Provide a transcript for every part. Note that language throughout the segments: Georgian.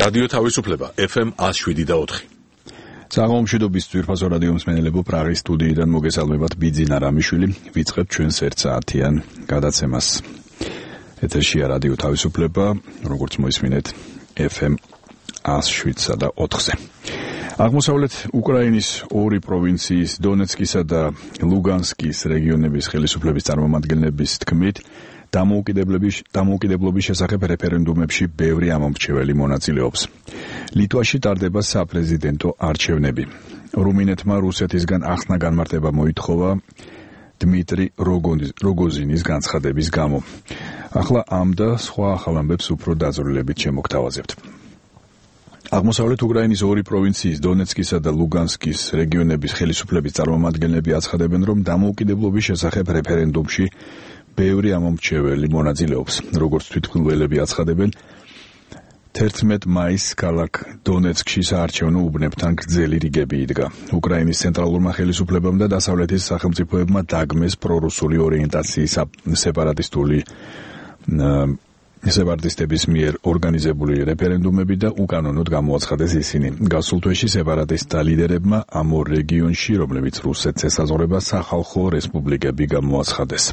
რადიო თავისუფლება FM 107.4. საღამომშვიდობის ძვირფასო რადიო მსმენელებო, პრაღის სტუდიიდან მოგესალმებათ ბიძინა რამიშვილი. ვიწყებთ ჩვენს 1 საათიან გადაცემას. ეთერშია რადიო თავისუფლება, როგორც მოისმინეთ, FM 107.4-ზე. აღმოსავლეთ უკრაინის ორი პროვინციის, დონეცკისა და ლუგანსკის რეგიონების ხელისუფლების წარმომადგენლების თქმით, დამოუკიდებლობის შესახებ რეფერენდუმებში ბევრი ამომრჩეველი მონაწილეობს. ლიტვაში ტარდება საპრეზიდენტო არჩევნები. რუმინეთმა რუსეთისგან ახსნა განმარტება მოითხოვა დმიტრი როგოზინის განცხადების გამო. ახლა ამ და სხვა ახალ ამბებს უფრო დაზრდილებით შემოგთავაზებთ. აღმოსავლეთ უკრაინის ორი პროვინციის, დონეცკისა და ლუგანსკის რეგიონების ხელისუფლების წარმომადგენლები აცხადებენ, რომ დამოუკიდებლობის შესახებ რეფერენდუმში ბევრი ამომრჩეველი მონაწილეობს. როგორც თვითმხილველები აცხადებენ, 11 მაისს ქალაქ დონეცკში საარჩევნო უბნებთან გრძელი რიგები იდგა. უკრაინის ცენტრალურმა ხელისუფლებამ და დასავლეთის სახელმწიფოებმა დაგმეს პრორუსული ორიენტაციის სეპარატისტების მიერ ორგანიზებული რეფერენდუმები და უკანონოდ გამოაცხადეს ისინი. გასულ თვეში სეპარატისტთა ლიდერებმა ამ ორ რეგიონში, რომლებიც რუსეთს ესაზღვრება, სახალხო რესპუბლიკები გამოაცხადეს.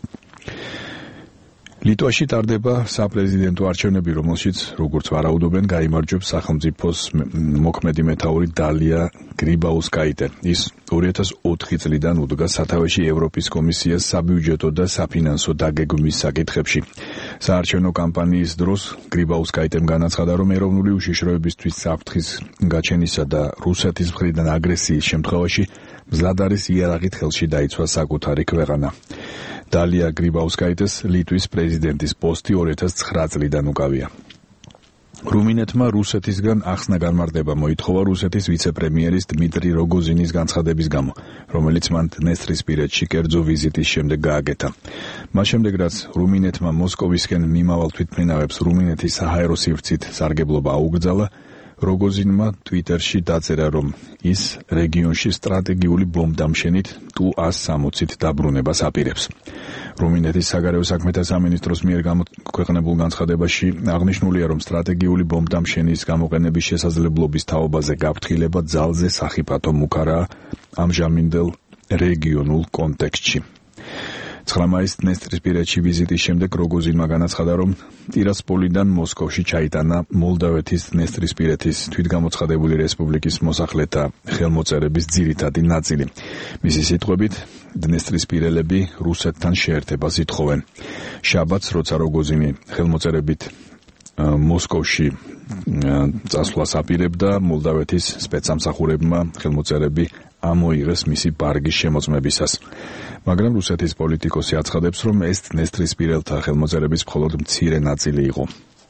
ლიტვაში ტარდება საპრეზიდენტო არჩევნები, რომელშიც, როგორც ვარაუდობენ, გაიმარჯვებს სახელმწიფოს მოქმედი მეთაური დალია გრიბაუსკაიტე. ის 2004 წლიდან უდგა სათავეში ევროპის კომისიას საბიუჯეტო და საფინანსო დაგეგმვის საკითხებში. საარჩევნო კამპანიის დროს გრიბაუსკაიტემ განაცხადა, რომ ეროვნული უშიშროებისთვის საფრთხის გაჩენისა და რუსეთის მხრიდან აგრესიის შემთხვევაში მზად არის იარაღით ხელში დაიცვა საკუთარი ქვეყანა. დალია გრიბაუსკაიტეს ლიტვის პრეზიდენტის პოსტი 2009 წლიდან უკავია. რუმინეთმა რუსეთისგან ახსნა განმარტება მოითხოვა რუსეთის ვიცე-პრემიერის დმიტრი როგოზინის განცხადების გამო, რომელიც მან დნესტრისპირეთში კერძო ვიზიტის შემდეგ გააკეთა. მას შემდეგ, რაც რუმინეთმა მოსკოვისკენ მიმავალ თვითმფრინავებს რუმინეთის საჰაერო სივრცით სარგებლობა აუგრძალა, როგოზინმა ტვიტერში დაწერა, რომ ის რეგიონში სტრატეგიული ბომბდამშენით Tu-160-ით დაბრუნებას აპირებს. რუმინეთის საგარეო საქმეთა სამინისტროს მიერ გამოქვეყნებულ განცხადებაში აღნიშნულია, რომ სტრატეგიული ბომბდამშენის გამოყენების შესაძლებლობის თაობაზე გაფრთხილება ძალზე სახიფათო მუქარაა ამჟამინდელ რეგიონულ კონტექსტში. 9 მაისს დნესტრისპირეთში ვიზიტის შემდეგ როგოზინმა განაცხადა, რომ ტირასპოლიდან მოსკოვში ჩაიტანა მოლდავეთის დნესტრისპირეთის თვითგამოცხადებული რესპუბლიკის მოსახლეთა ხელმოწერების ძირითადი ნაწილი. მისი სიტყვებით, დნესტრისპირელები რუსეთთან შეერთებას ითხოვენ. შაბათს, როცა როგოზინი ხელმოწერებით მოსკოვში წასვლას აპირებდა, მოლდავეთის სპეცსამსახურებმა ხელმოწერები ამოიღეს მისი ბარგის შემოწმებისას. მაგრამ რუსეთის პოლიტიკოსი აცხადებს, რომ ეს დნესტრისპირელთა ხელმოწერების მხოლოდ მცირე ნაწილი იყო.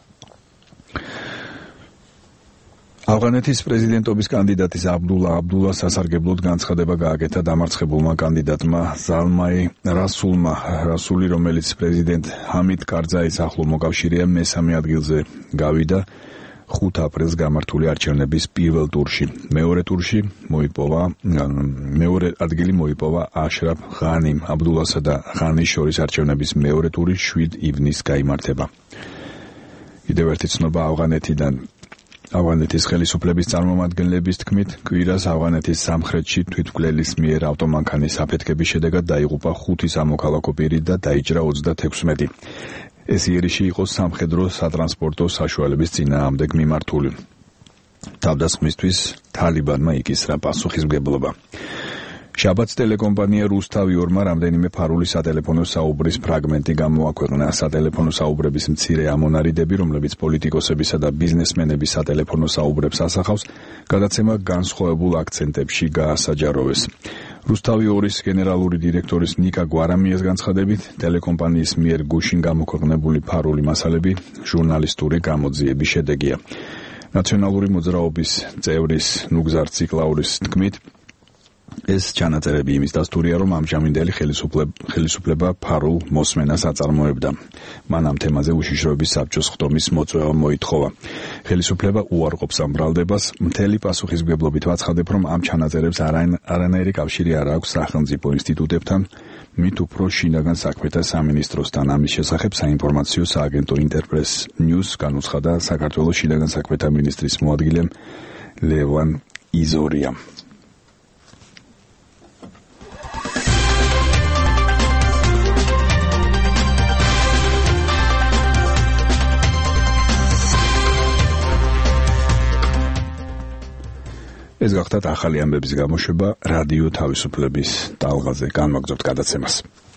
ავღანეთის პრეზიდენტობის კანდიდატის აბდულა სასარგებლოდ განცხადება გააკეთა დამარცხებულმა კანდიდატმა ზალმაი რასული, რომელიც პრეზიდენტ ჰამიდ კარზაის ახლო მოკავშირეა, მესამე ადგილზე გავიდა 5 აპრილს გამართული არჩევნების პირველ ტურში. მეორე ადგილი მოიპოვა აშრაფ ღანიმ. აბდულასა და ღანის შორის არჩევნების მეორე ტური 7 ივნისს გაიმართება. კიდევ ერთი ცნობა ავღანეთიდან. ავღანეთის ხელისუფლების წარმომადგენლების თქმით, კვირას ავღანეთის სამხრეთში თვითმკვლელის მიერ ავტომანქანის აფეთქების შედეგად დაიღუპა 5 სამოქალაქო პირი და დაიჭრა 36. ეს იერიში იყო სამხედრო სატრანსპორტო საშუალების წინააღმდეგ მიმართული. თავდასხმისთვის თალიბანმა იკისრა პასუხისმგებლობა. შაბათს ტელეკომპანია რუსთავი-2-მა რამდენიმე ფარული სატელეფონო საუბრის ფრაგმენტი გამოაქვეყნა. სატელეფონო საუბრების მცირე ამონარიდები, რომლებიც პოლიტიკოსებისა და ბიზნესმენების სატელეფონო საუბრებს ასახავს, გადაცემა განსხვავებულ აქცენტებში გაასაჯაროვეს. რუსთავი-2-ის გენერალური დირექტორის ნიკა გვარამიას განცხადებით, ტელეკომპანიის მიერ გუშინ გამოქვეყნებული ფარული მასალები ჟურნალისტური გამოძიების შედეგია. ნაციონალური მოძრაობის წევრის ნუგზარ ციკლაურის თქმით, ეს ჩანაწერები იმის დასტურია, რომ ამჟამინდელი ხელისუფლება ფარულ მოსმენას აწარმოებდა. მან ამ თემაზე უშიშროების საბჭოს ხდომის მოწვევა მოითხოვა. ხელისუფლება უარყოფს ამ ბრალდებას. მთელი პასუხისმგებლობით ვაცხადებ, რომ ამ ჩანაწერებს არანაირი კავშირი არ აქვს სახელმწიფო ინსტიტუტებთან, მით უფრო შინაგან საქმეთა სამინისტროსთან. ამის შესახებ საინფორმაციო სააგენტო ინტერპრეს ნიუს განუცხადა საქართველოს შინაგან საქმეთა მინისტრის მოადგილემ ლევან იზორიამ. ეს გახდათ ახალი ამბების გამოშვება რადიო თავისუფლების ტალღაზე. განვაგრძობთ გადაცემას.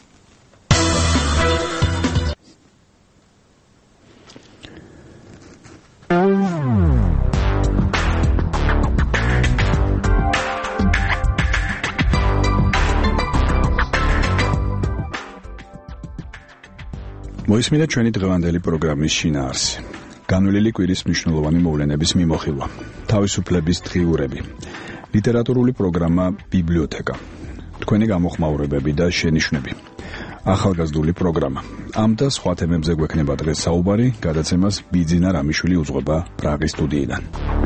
მოისმინეთ ჩვენი დღევანდელი პროგრამის შინაარსი. განვლილი კვირის მნიშვნელოვანი მოვლენების მიმოხილვა. თავისუფლების დღიურები. ლიტერატურული პროგრამა ბიბლიოთეკა. თქვენი გამოხმაურებები და შენიშვნები. ახალგაზრდული პროგრამა. ამ და სხვა თემებზე გვექნება დღეს საუბარი. გადაცემას ბიძინა რამიშვილი უძღვება პრაღის სტუდიიდან.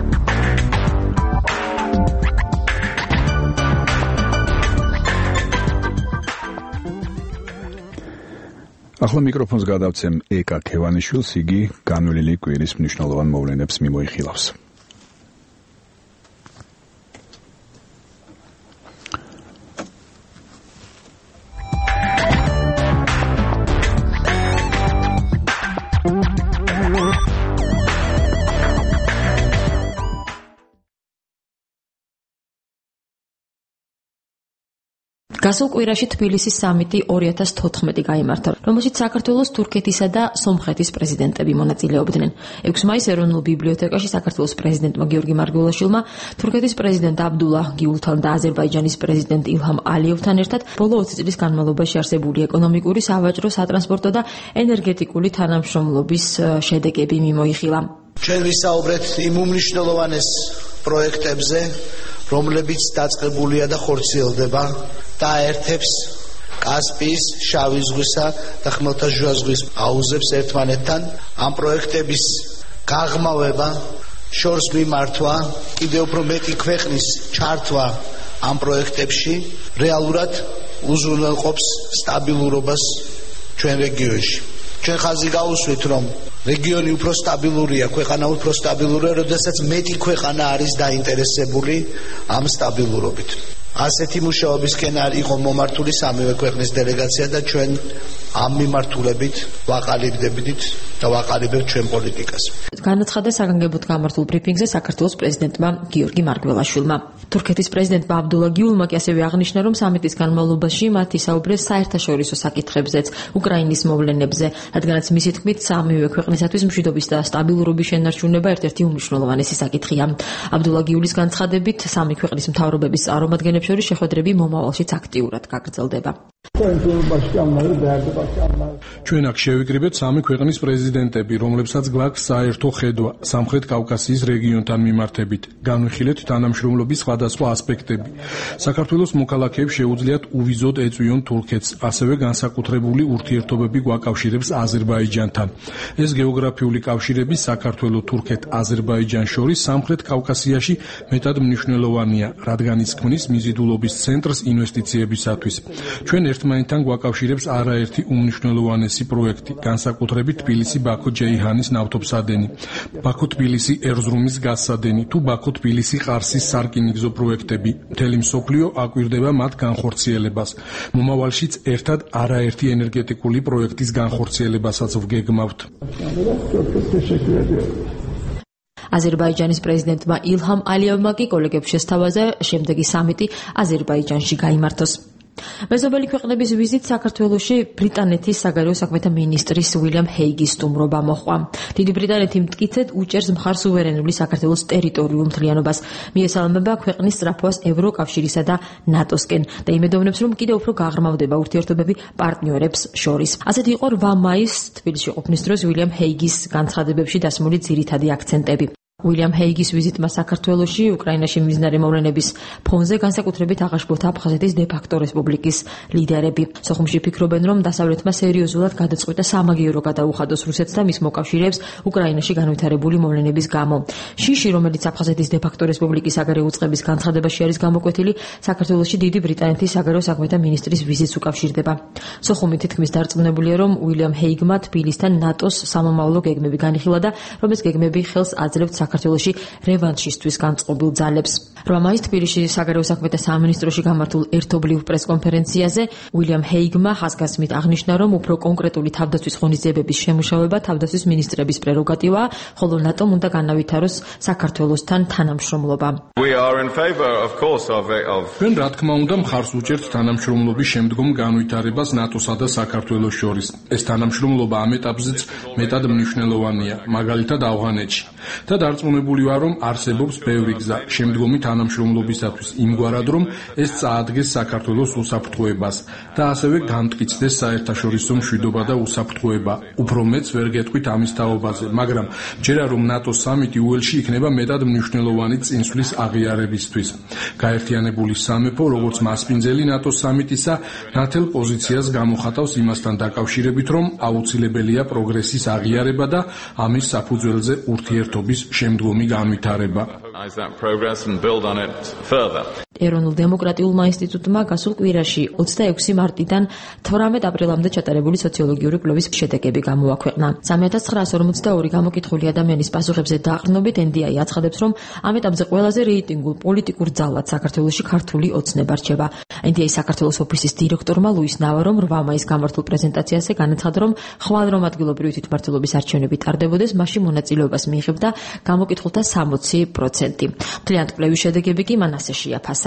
ახლა მიკროფონს გადავცემ ეკა ქევანიშვილს, იგი განვლილი კვირის მნიშვნელოვან მოვლენებს მიმოიხილავს. გასულ კვირაში თბილისის სამიტი 2014 გაიმართა, რომელშიც საქართველოს, თურქეთისა და სომხეთის პრეზიდენტები მონაწილეობდნენ. 6 მაისს ეროვნულ ბიბლიოთეკაში საქართველოს პრეზიდენტმა გიორგი მარგველაშვილმა, თურქეთის პრეზიდენტ აბდულა გიულთან და აზერბაიჯანის პრეზიდენტ ilham aliyevთან ერთად ბოლო 20 წლის განმავლობაში არსებული ეკონომიკური, სავაჭრო, სატრანსპორტო და ენერგეტიკული თანამშრომლობის შედეგები მიმოიხილა. ჩვენ ვისაუბრეთ იმ უმნიშვნელოვანეს პროექტებზე, რომლებიც დაწყებულია და ხორციელდება და აერთებს კასპიის, შავი ზღვისა და ხმელთაშუა ზღვის აუზებს ერთმანეთთან. ამ პროექტების გაღრმავება, შორს მიმართვა, კიდევ უფრო მეტი ქვეყნის ჩართვა ამ პროექტებში რეალურად უზრუნველყოფს სტაბილურობას ჩვენ რეგიონში. ჩვენ ხაზი გავუსვით, რომ რეგიონი უფრო სტაბილურია, ქვეყანა უფრო სტაბილურია, როდესაც მეტი ქვეყანა არის დაინტერესებული ამ სტაბილურობით. ასეთი მუშაობისკენ იყო მომართული სამივე ქვეყნის დელეგაცია და ჩვენ ამ მიმართულებით ვაყალიბდებით და ვაყალიბებთ ჩვენ პოლიტიკას. განაცხადა საგანგებოდ გამართულ ბრიფინგზე საქართველოს პრეზიდენტმა გიორგი მარგველაშვილმა. თურქეთის პრეზიდენტმა აბდულა გიულმა კი ასევე აღნიშნა, რომ სამიტის განმავლობაში მათ ისაუბრეს საერთაშორისო საკითხებზეც, უკრაინის მოვლენებზე, რადგანაც მისი თქმით სამივე ქვეყნისათვის მშვიდობის და სტაბილურობის შენარჩუნება ერთ-ერთი უმნიშვნელოვანესი საკითხია. აბდულა გიულის განცხადებით, სამი ქვეყნის მთავრობების წარმომადგენლებს შორის შეხვედრები მომავალშიც აქტიურად გაგრძელდება. ჩვენ აქ შევიკრიბეთ სამი ქვეყნის პრეზიდენტები, რომლებსაც გვაქვს საერთო ხედვა სამხრეთ კავკასიის რეგიონთან მიმართებით. განვიხილეთ თანამშრომლობის სხვადასხვა ასპექტები. საქართველოს მოქალაქეებს შეუძლიათ უვიზოდ ეწვიონ თურქეთს, ასევე განსაკუთრებული ურთიერთობები გვაკავშირებს აზერბაიჯანთან. ეს გეოგრაფიული კავშირები საქართველოს, თურქეთ, აზერბაიჯანს შორის სამხრეთ კავკასიაში მეტად მნიშვნელოვანია, რადგან ის ქმნის მიზიდულობის ცენტრს ინვესტიციებისათვის. ჩვენ ერთმანეთთან გვაკავშირებს არაერთი უმნიშვნელოვანესი პროექტი, განსაკუთრებით თბილისი-ბაქო-ჯეიჰანის ნავთობსადენი, ბაქო-თბილისი-ერზრუმის გაზსადენი თუ ბაქო-თბილისი-ყარსის სარკინიგზო პროექტები. მთელი მსოფლიო აკვირდება მათ განხორციელებას. მომავალშიც ერთად არაერთი ენერგეტიკული პროექტის განხორციელებასაც ვგეგმავთ. აზერბაიჯანის პრეზიდენტმა ilham aliyevმა კი კოლეგებს შესთავაზა შემდეგი სამიტი აზერბაიჯანში გაიმართოს. მეზობელი ქვეყნების ვიზით საქართველოში ბრიტანეთის საგარეო საქმეთა მინისტრის უილიამ ჰეიგის სტუმრობა მოჰყვა. დიდი ბრიტანეთი მტკიცედ უჭერს მხარს სუვერენული საქართველოს ტერიტორიულ მთლიანობას. მიესალმება ქვეყნის სწრაფვას ევროკავშირისა და ნატოსკენ და იმედოვნებს, რომ კიდევ უფრო გაღრმავდება ურთიერთობები პარტნიორებს შორის. ასეთი იყო 8 მაისს თბილისში ყოფნის დროს უილიამ ჰეიგის განცხადებებში დასმული ძირითადი აქცენტები. უილიამ ჰეიგის ვიზიტმა საქართველოში უკრაინაში მიმდინარე მოვლენების ფონზე განსაკუთრებით აღაშფოთა აფხაზეთის დე-ფაქტო რესპუბლიკის ლიდერები. სოხუმში ფიქრობენ, რომ დასავლეთმა სერიოზულად გადაწყვიტა სამაგიერო გადაუხადოს რუსეთს და მის მოკავშირეებს უკრაინაში განვითარებული მოვლენების გამო. შიში, რომელიც აფხაზეთის დე-ფაქტო რესპუბლიკის საგარეო უწყების განცხადებაში არის გამოკვეთილი, საქართველოში დიდი ბრიტანეთის საგარეო საქმეთა მინისტრის ვიზიტს უკავშირდება. სოხუმი თითქმის დარწმუნებულია, რომ უილიამ ჰეიგმა თბილისთან ნატოს სამომავლო გეგმები განიხილა და რომ ეს გეგმები ხელს აძლევთ საქართველოში რევანშისთვის განწყობილ ძალებს. 8 მაისს თბილისში საგარეო საქმეთა სამინისტროში გამართულ ერთობლივ პრესკონფერენციაზე უილიამ ჰეიგმა ხაზგასმით აღნიშნა, რომ უფრო კონკრეტული თავდაცვის ღონისძიებების შემუშავება თავდაცვის მინისტრების პრეროგატივაა, ხოლო ნატომ უნდა განავითაროს საქართველოსთან თანამშრომლობა. ჩვენ რა თქმა უნდა მხარს უჭერთ თანამშრომლობის შემდგომ განვითარებას ნატოსა და საქართველოს შორის. ეს თანამშრომლობა ამ ეტაპზეც მეტად მნიშვნელოვანია, მაგალითად ავღანეთში. და დარწმუნებული ვარ, რომ არსებობს ბევრი გზა შემდგომი თანამშრომლობისათვის იმგვარად, რომ ეს წაადგეს საქართველოს უსაფრთხოებას და ასევე განმტკიცდეს საერთაშორისო მშვიდობა და უსაფრთხოება. უფრო მეც ვერ გეტყვით ამის თაობაზე, მაგრამ ჯერა რომ ნატოს სამიტი უელში იქნება მეტად მნიშვნელოვანი წინსვლის აღიარებისთვის. გაერთიანებული სამეფო, როგორც მასპინძელი ნატოს სამიტისა, ნათელ პოზიციას გამოხატავს იმასთან დაკავშირებით, რომ აუცილებელია პროგრესის აღიარება და ამის საფუძველზე ურთიერთობის შემდგომი განვითარება. ეროვნულ დემოკრატიულმა ინსტიტუტმა გასულ კვირაში 26 მარტიდან 18 აპრილამდე ჩატარებული სოციოლოგიური კვლევის შედეგები გამოაქვეყნა. 3942 გამოკითხული ადამიანის პასუხებზე დაყრდნობით NDI აცხადებს, რომ ამ ეტაპზე ყველაზე რეიტინგულ პოლიტიკურ ძალად საქართველოში ქართული ოცნება რჩება. NDI საქართველოს ოფისის დირექტორმა ლუის ნავარომ 8 მაისს გამართულ პრეზენტაციაზე განაცხადა, რომ ხვალ რომ ადგილობრივი თვითმმართველობის არჩევნები ტარდებოდეს, მაშინ მონაწილეობას მიიღებდა გამოკითხულთა 60%. მთლიანად კვლევის შედეგები კი მან ასე შეაფასა.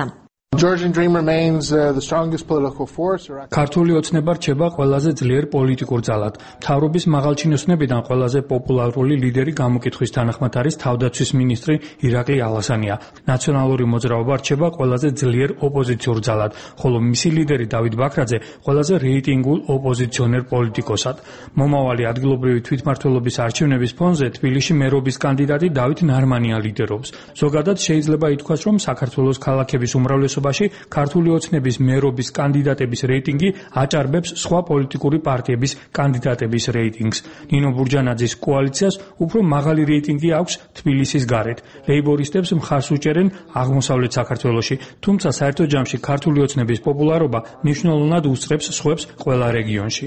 ქართული ოცნება რჩება ყველაზე ძლიერ პოლიტიკურ ძალად. მთავრობის მაღალჩინოსნებიდან ყველაზე პოპულარული ლიდერი გამოკითხვის თანახმად არის თავდაცვის მინისტრი ირაკლი ალასანია. ნაციონალური მოძრაობა რჩება ყველაზე ძლიერ ოპოზიციურ ძალად, ხოლო მისი ლიდერი დავით ბაქრაძე ყველაზე რეიტინგულ ოპოზიციონერ პოლიტიკოსად. მომავალი ადგილობრივი თვითმმართველობის არჩევნების ფონზე თბილისში მერობის კანდიდატი დავით ნარმანია ლიდერობს. ზოგადად შეიძლება ითქვას, რომ საქართველოს ქალაქების უმრავლესობა ქართული ოცნების მერობის კანდიდატების რეიტინგი აჭარბებს სხვა პოლიტიკური პარტიების კანდიდატების რეიტინგს. ნინო ბურჯანაძის კოალიციას უფრო მაღალი რეიტინგი აქვს თბილისის გარეთ. ლეიბორისტებს მხარს უჭერენ აღმოსავლეთ საქართველოში, თუმცა საერთო ჯამში ქართული ოცნების პოპულარობა მნიშვნელოვნად უსწრებს სხვებს ყველა რეგიონში.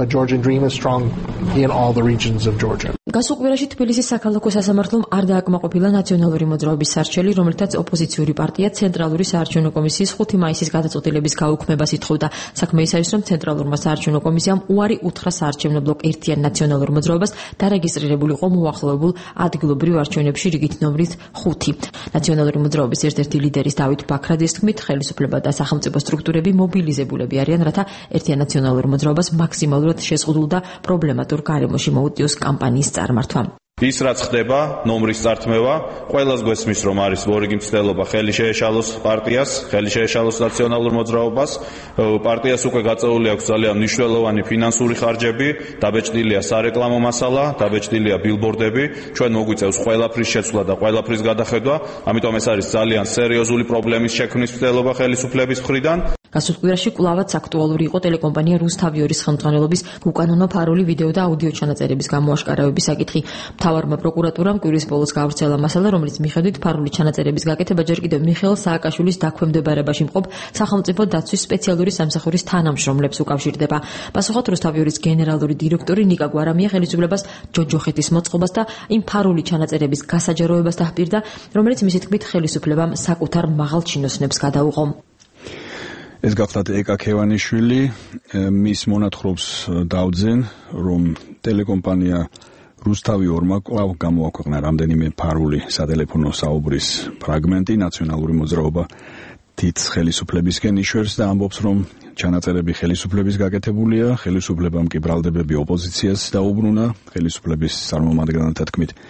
გასულ კვირაში თბილისის საქალაქო სასამართლომ არ დააკმაყოფილა ნაციონალური მოძრაობის სარჩელი, რომელთაც ოპოზიციური პარტია ცენტრალური საარჩევნო კომისიის 5 მაისის გადაწყვეტილების გაუქმებას ითხოვდა. საქმე ის არის, რომ ცენტრალურმა საარჩევნო კომისიამ უარი უთხრა საარჩევნო ბლოკ ერთიან ნაციონალურ მოძრაობას დარეგისტრირებულიყო მოახლოებულ ადგილობრივ არჩევნებში რიგით ნომრით 5. ნაციონალური მოძრაობის ერთ-ერთი ლიდერის დავით ბაქრაძის თქმით, ხელისუფლება და სახელმწიფო სტრუქტურები მობილიზებულები არიან, რათა ერთიან ნაციონალურ მოძრაობას მაქსიმალურად შეზღუდულ და პრობლემატურ გარემოში მოუწიოს კამპანიის წარმართვა. ის რაც ხდება, ნომრის წართმევა, ყველას გვესმის, რომ არის მორიგი მცდელობა ხელი შეეშალოს პარტიას, ხელი შეეშალოს ნაციონალურ მოძრაობას. პარტიას უკვე გაწეული აქვს ძალიან მნიშვნელოვანი ფინანსური ხარჯები, დაბეჭდილია სარეკლამო მასალა, დაბეჭდილია ბილბორდები, ჩვენ მოგვიწევს ყველაფრის შეცვლა და ყველაფრის გადახედვა, ამიტომ ეს არის ძალიან სერიოზული პრობლემის შექმნის მცდელობა ხელისუფლების მხრიდან. გასულ კვირაში კვლავაც აქტუალური იყო ტელეკომპანია რუსთავიორის ხელმძღვანელობის უკანონო ფარული ვიდეო და აუდიო ჩანაწერების გამოაშკარავების საკითხი. მთავარმა პროკურატურამ კვირის ბოლოს გავრცელა მასალა, რომელიც მიხედვით ფარული ჩანაწერების გაკეთება ჯერ კიდევ მიხეილ სააკაშვილის დაქვემდებარებაში მყოფ სახელმწიფო დაცვის სპეციალური სამსახურის თანამშრომლებს უკავშირდება. პასუხად რუსთავიორის გენერალური დირექტორი ნიკა გვარამია ხელისუფლებას ჯოჯოხეთის მოწყობას და იმ ფარული ჩანაწერების გასაჯაროებას დაჰპირდა, რომელიც მისი თქმით ხელისუფლებამ საკუთარ მაღალჩინოსნებს გადაუღო. ეს გახლავთ ეკა ქევანიშვილი, მის მონათხრობს დავძენ, რომ ტელეკომპანია რუსთავიორმა კვლავ გამოაქვეყნა რამდენიმე ფარული სატელეფონო საუბრის ფრაგმენტი ნაციონალური მოძრაობა თიც ხელისუფლებისკენ იშვერს და ამბობს, რომ ჩანაწერები ხელისუფლების გაკეთებულია, ხელისუფლებამ კი ბრალდებები ოპოზიციას დაუბრუნა, ხელისუფლების წარმომადგენელთა თქმით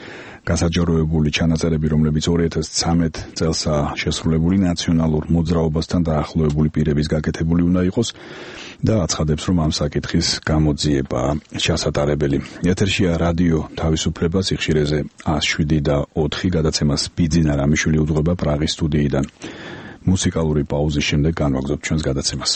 გასაჯაროებული ჩანაწერები, რომლებიც 2013 წელსაა შესრულებული, ნაციონალურ მოძრაობასთან დაახლოებული პირების გაკეთებული უნდა იყოს და აცხადებს, რომ ამ საკითხის გამოძიება ჩასატარებელი. ეთერშია რადიო თავისუფლება, სიხშირეზე 107.4 გადაცემას ბიძინა რამიშვილი უძღვება პრაღის სტუდიიდან. მუსიკალური პაუზის შემდეგ განვაგრძობთ ჩვენს გადაცემას.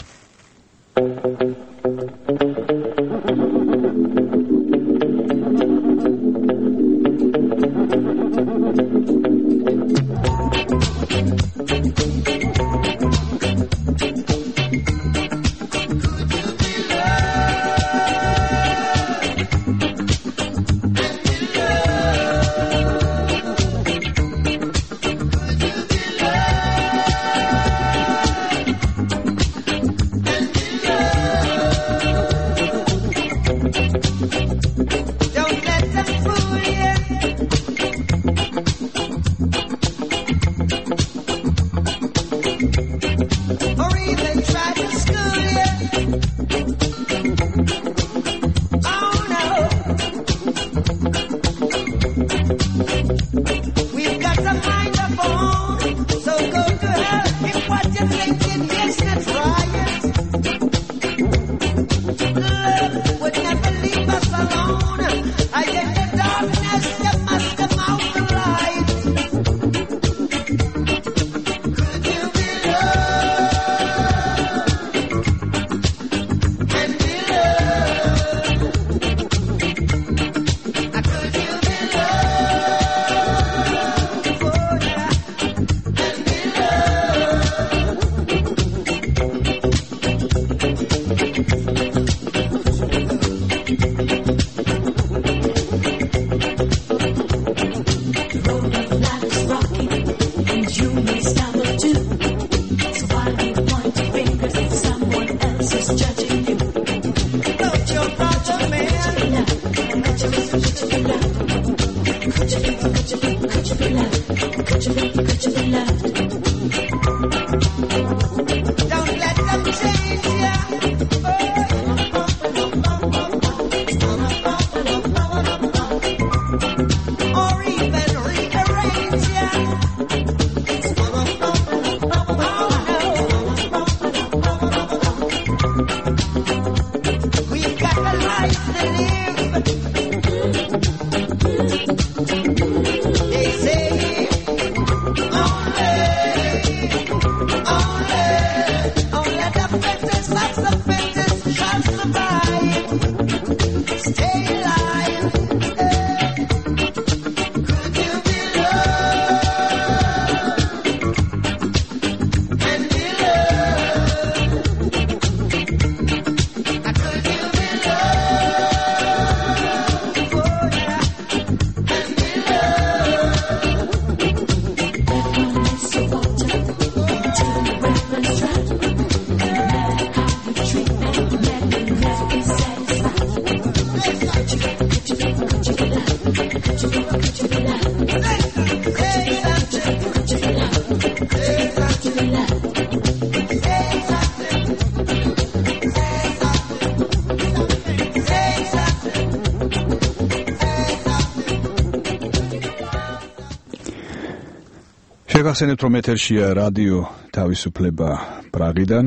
შეგახსენებთ, რომ ეთერშია რადიო თავისუფლება პრაღიდან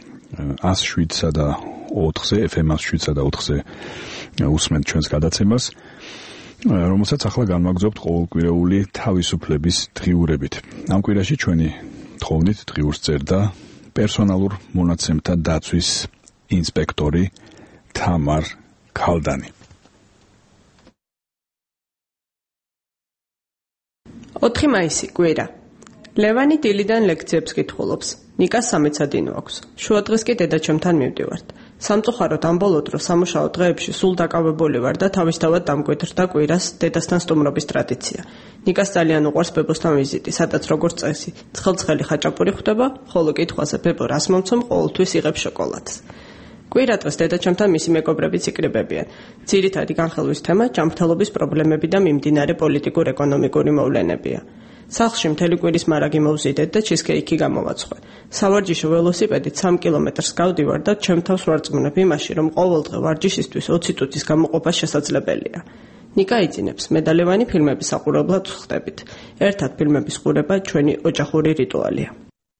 107.4-ზე, FM 107.4-ზე უსმენთ ჩვენს გადაცემას, რომელსაც ახლა განვაგრძობთ ყოველკვირეული თავისუფლების დღიურებით. ამ კვირაში ჩვენი თხოვნით დღიურს წერდა პერსონალურ მონაცემთა დაცვის ინსპექტორი თამარ ქალდანი. 4 მაისი კვირა. ლევანი დილიდან ლექციებს კითხულობს. ნიკას 13 სადინო აქვს. შუადღეს კი დედაჩემთან მივდივართ. სამწუხაროდ ამ ბოლო დრო სამუშაო დღეებში სულ დაკავებული ვარ და თავისთავად დამკვეთრდა კვირას დედასთან სტუმრობის ტრადიცია. ნიკას ძალიან უყვარს ბებოსთან ვიზიტი, სადაც როგორც წესი, ცხელ-ცხელი ხაჭაპური ხვდება, ხოლო კითხვაზე ბებო რას მომცემ, ყოველთვის იღებს შოკოლადს. კვირა დღეს დედაჩემთან მისი მეგობრებიც იკრიბებიან. ძირითადი განხილვის თემა ჯანმრთელობის პრობლემები და მიმდინარე პოლიტიკურ-ეკონომიკური მოვლენებია. სახლში მთელი კვირის მარაგი მოვზიდეთ და ჩიზკეიკი გამოვაცხვე. სავარჯიშო ველოსიპედით 3 კილომეტრს გავდივარ და ჩემ თავს ვარწმუნებ იმაში, რომ ყოველდღე ვარჯიშისთვის 20 წუთის გამოყოფა შესაძლებელია. ნიკა იწინებს, მე და ლევანი ფილმების საყურებლად ვხდებით. ერთად ფილმების ყურება ჩვენი ოჯახური რიტუალია.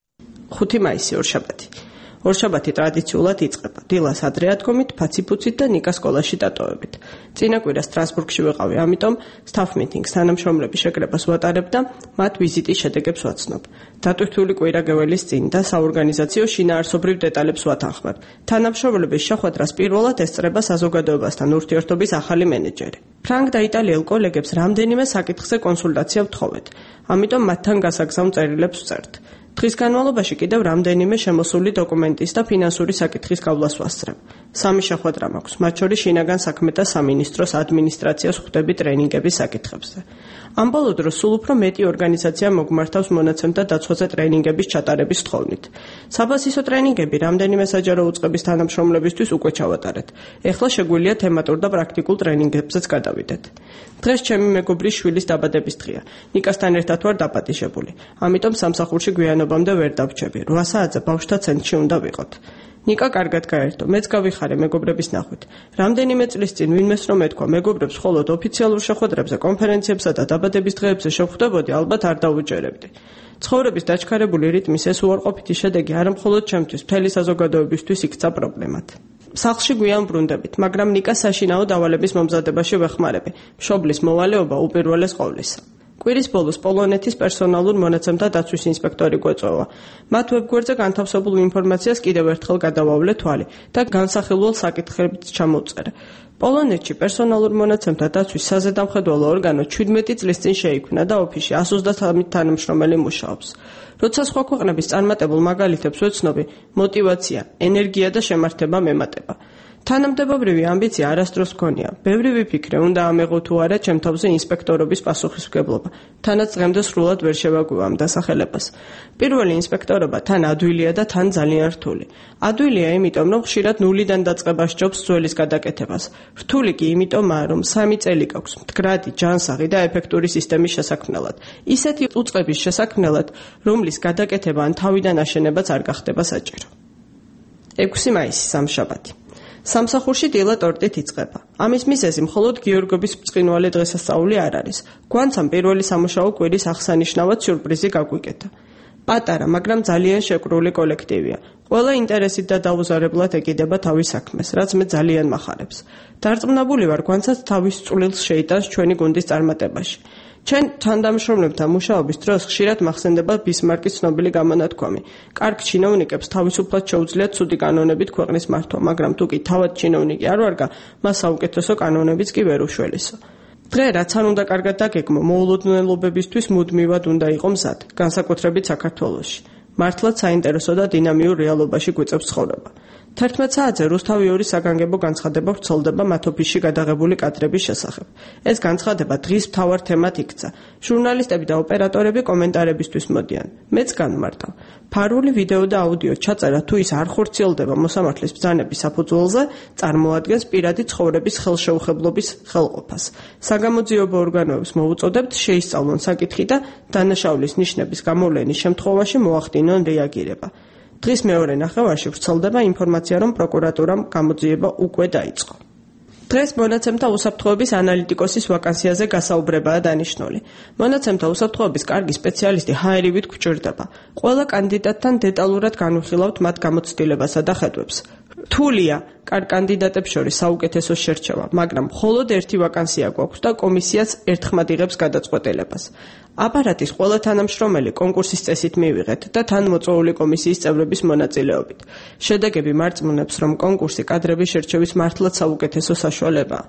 5 მაისი ორშაბათი. ორშაბათი ტრადიციულად იწყება. დილას ადრე ადგომით, ფაცი-ფუცით და ნიკა სკოლაში დატოვებით. წინა კვირა სტრასბურგში ვიყავი, ამიტომ staff meetings თანამშრომლების შეკრებას ვატარებ და მათ ვიზიტის შედეგებს ვაცნობ. დატვირთული კვირა გეველის წინ და საორგანიზაციო შინაარსობრივ დეტალებს ვათანხმებ. თანამშრომლების შეხვედრას პირველად ესწრება საზოგადოებასთან ურთიერთობის ახალი მენეჯერი. ფრანგ და იტალიელ კოლეგებს რამდენიმე საკითხზე კონსულტაცია ვთხოვეთ. ამიტომ მათთან გასაგზავნ წერილებს ვწერთ. დღის განმავლობაში კიდევ რამდენიმე შემოსული დოკუმენტის და ფინანსური საკითხის გავლას ვასწრებ. 3 შეხვედრა მაქვს, მათ შორის შინაგან საქმეთა სამინისტროს ადმინისტრაციას ხვდები ტრენინგების საკითხებზე. ამ ბოლო დროს სულ უფრო მეტი ორგანიზაცია მოგმართავს მონაცემთა დაცვაზე ტრენინგების ჩატარების თხოვნით. საბაზისო ტრენინგები რამდენიმე საჯარო უწყების თანამშრომლებისთვის უკვე ჩავატარეთ. ეხლა შეგვიძლია თემატურ და პრაქტიკულ ტრენინგებზეც გადავიდეთ. დღეს ჩემი მეგობრის შვილის დაბადების დღეა. ნიკასთან ერთად ვარ დაპატიჟებული. ამიტომ სამსახურში გვიანობამდე ვერ დავრჩები. 8 საათზე ბავშვთა ცენტრში უნდა ვიყოთ. ნიკა კარგად გაერთო, მეც გავიხარე მეგობრების ნახვით. რამდენიმე წლის წინ ვინმეს რომ ეთქვა მეგობრებს მხოლოდ ოფიციალურ შეხვედრებზე, კონფერენციებსა და დაბადების დღეებზე შევხვდებოდი, ალბათ არ დავუჯერებდი. ცხოვრების დაჩქარებული რიტმის ეს უარყოფითი შედეგი არა მხოლოდ ჩემთვის, მთელი საზოგადოებისთვის იქცა პრობლემად. სახლში გვიან ბრუნდებით, მაგრამ ნიკას საშინაო დავალების მომზადებაში ვეხმარები. მშობლის მოვალეობა უპირველეს ყოვლისა. კვირის ბოლოს პოლონეთის პერსონალურ მონაცემთა დაცვის ინსპექტორი გვეწოვა. მათ ვებგვერდზე განთავსებულ ინფორმაციას კიდევ ერთხელ გადავავლე თვალი და განსახილველ საკითხებს ჩამოვწერე. პოლონეთში პერსონალურ მონაცემთა დაცვის საზედამხედველო ორგანო 17 წლის წინ შეიქმნა და ოფისში 123 თანამშრომელი მუშაობს. როცა სხვა ქვეყნების წარმატებულ მაგალითებს ვეცნობი, мотиваცია, ენერგია და შემართება მემატება. თანამდებობრივი ამბიცია არასდროს მქონია. ბევრი ვიფიქრე, უნდა ამეღო თუ არა ჩემ თავზე ინსპექტორობის პასუხისმგებლობა. თანაც დღემდე სრულად ვერ შევაგვივა ამ დასახელებას. პირველი ინსპექტორობა თან ადვილია და თან ძალიან რთული. ადვილია იმიტომ, რომ ხშირად ნულიდან დაწყება სჯობს ძველის გადაკეთებას. რთული კი იმიტომაა, რომ 3 წელი გაქვს მდგრადი, ჯანსაღი და ეფექტური სისტემის შესაქმნელად. ისეთი უწყების შესაქმნელად, რომლის გადაკეთება ან თავიდან აშენებაც არ გახდება საჭირო. 6 მაისი სამშაბათი. სამსახურში დილა ტორტით იწყება. ამის მიზეზი მხოლოდ გიორგობის ბრწყინვალე დღესასწაული არ არის. გვანცამ პირველი სამუშაო კვირის აღსანიშნავად სიურპრიზი გაგვიკეთა. პატარა, მაგრამ ძალიან შეკრული კოლექტივია. ყველა ინტერესით და დაუზარებლად ეკიდება თავის საქმეს, რაც მე ძალიან მახარებს. დარწმუნებული ვარ, გვანცაც თავის წვლილს შეიტანს ჩვენი გუნდის წარმატებაში. ჩვენ თანამშრომლებთან მუშაობის დროს ხშირად მახსენდება ბისმარკის ცნობილი გამონათქვამი. კარგ ჩინოვნიკებს თავისუფლად შეუძლიათ ცუდი კანონებით ქვეყნის მართვა, მაგრამ თუ კი თავად ჩინოვნიკი არ ვარგა, მას საუკეთესო კანონებიც კი ვერ უშველისო. დღე რაც არ უნდა კარგად დაგეგმო, მოულოდნელობებისთვის მუდმივად უნდა იყო მზად, განსაკუთრებით საქართველოში. მართლაც საინტერესო და დინამიურ რეალობაში გვიწევს ცხოვრება. 11 საათზე რუსთავი 2 საგანგებო განცხადება ვრცელდება მათ ოფისში გადაღებული კადრების შესახებ. ეს განცხადება დღის მთავარ თემად იქცა. ჟურნალისტები და ოპერატორები კომენტარებისთვის მოდიან. მეც განმარტავ. ფარული ვიდეო და აუდიო ჩაწერა თუ ის არ ხორციელდება მოსამართლის ბრძანების საფუძველზე, წარმოადგენს პირადი ცხოვრების ხელშეუხებლობის ხელყოფას. საგამოძიებო ორგანოებს მოუწოდებთ შეისწავლონ საკითხი და დანაშაულის ნიშნების გამოვლენის შემთხვევაში მოახდინონ რეაგირება. დღის მეორე ნახევარში ვრცელდება ინფორმაცია, რომ პროკურატურამ გამოძიება უკვე დაიწყო. დღეს მონაცემთა უსაფრთხოების ანალიტიკოსის ვაკანსიაზე გასაუბრებაა დანიშნული. მონაცემთა უსაფრთხოების კარგი სპეციალისტი ჰაერივით გვჭირდება. ყველა კანდიდატთან დეტალურად განვიხილავთ მათ გამოცდილებასა და ხედვებს. რთულია კარგ კანდიდატებს შორის საუკეთესო შერჩევა, მაგრამ მხოლოდ ერთი ვაკანსია გვაქვს და კომისიაც ერთხმად იღებს გადაწყვეტილებას. აპარატის ყველა თანამშრომელი კონკურსის წესით მივიღეთ და თან მოწვეული კომისიის წევრების მონაწილეობით. შედეგები მარწმუნებს, რომ კონკურსი კადრების შერჩევის მართლაც საუკეთესო საშუალებაა.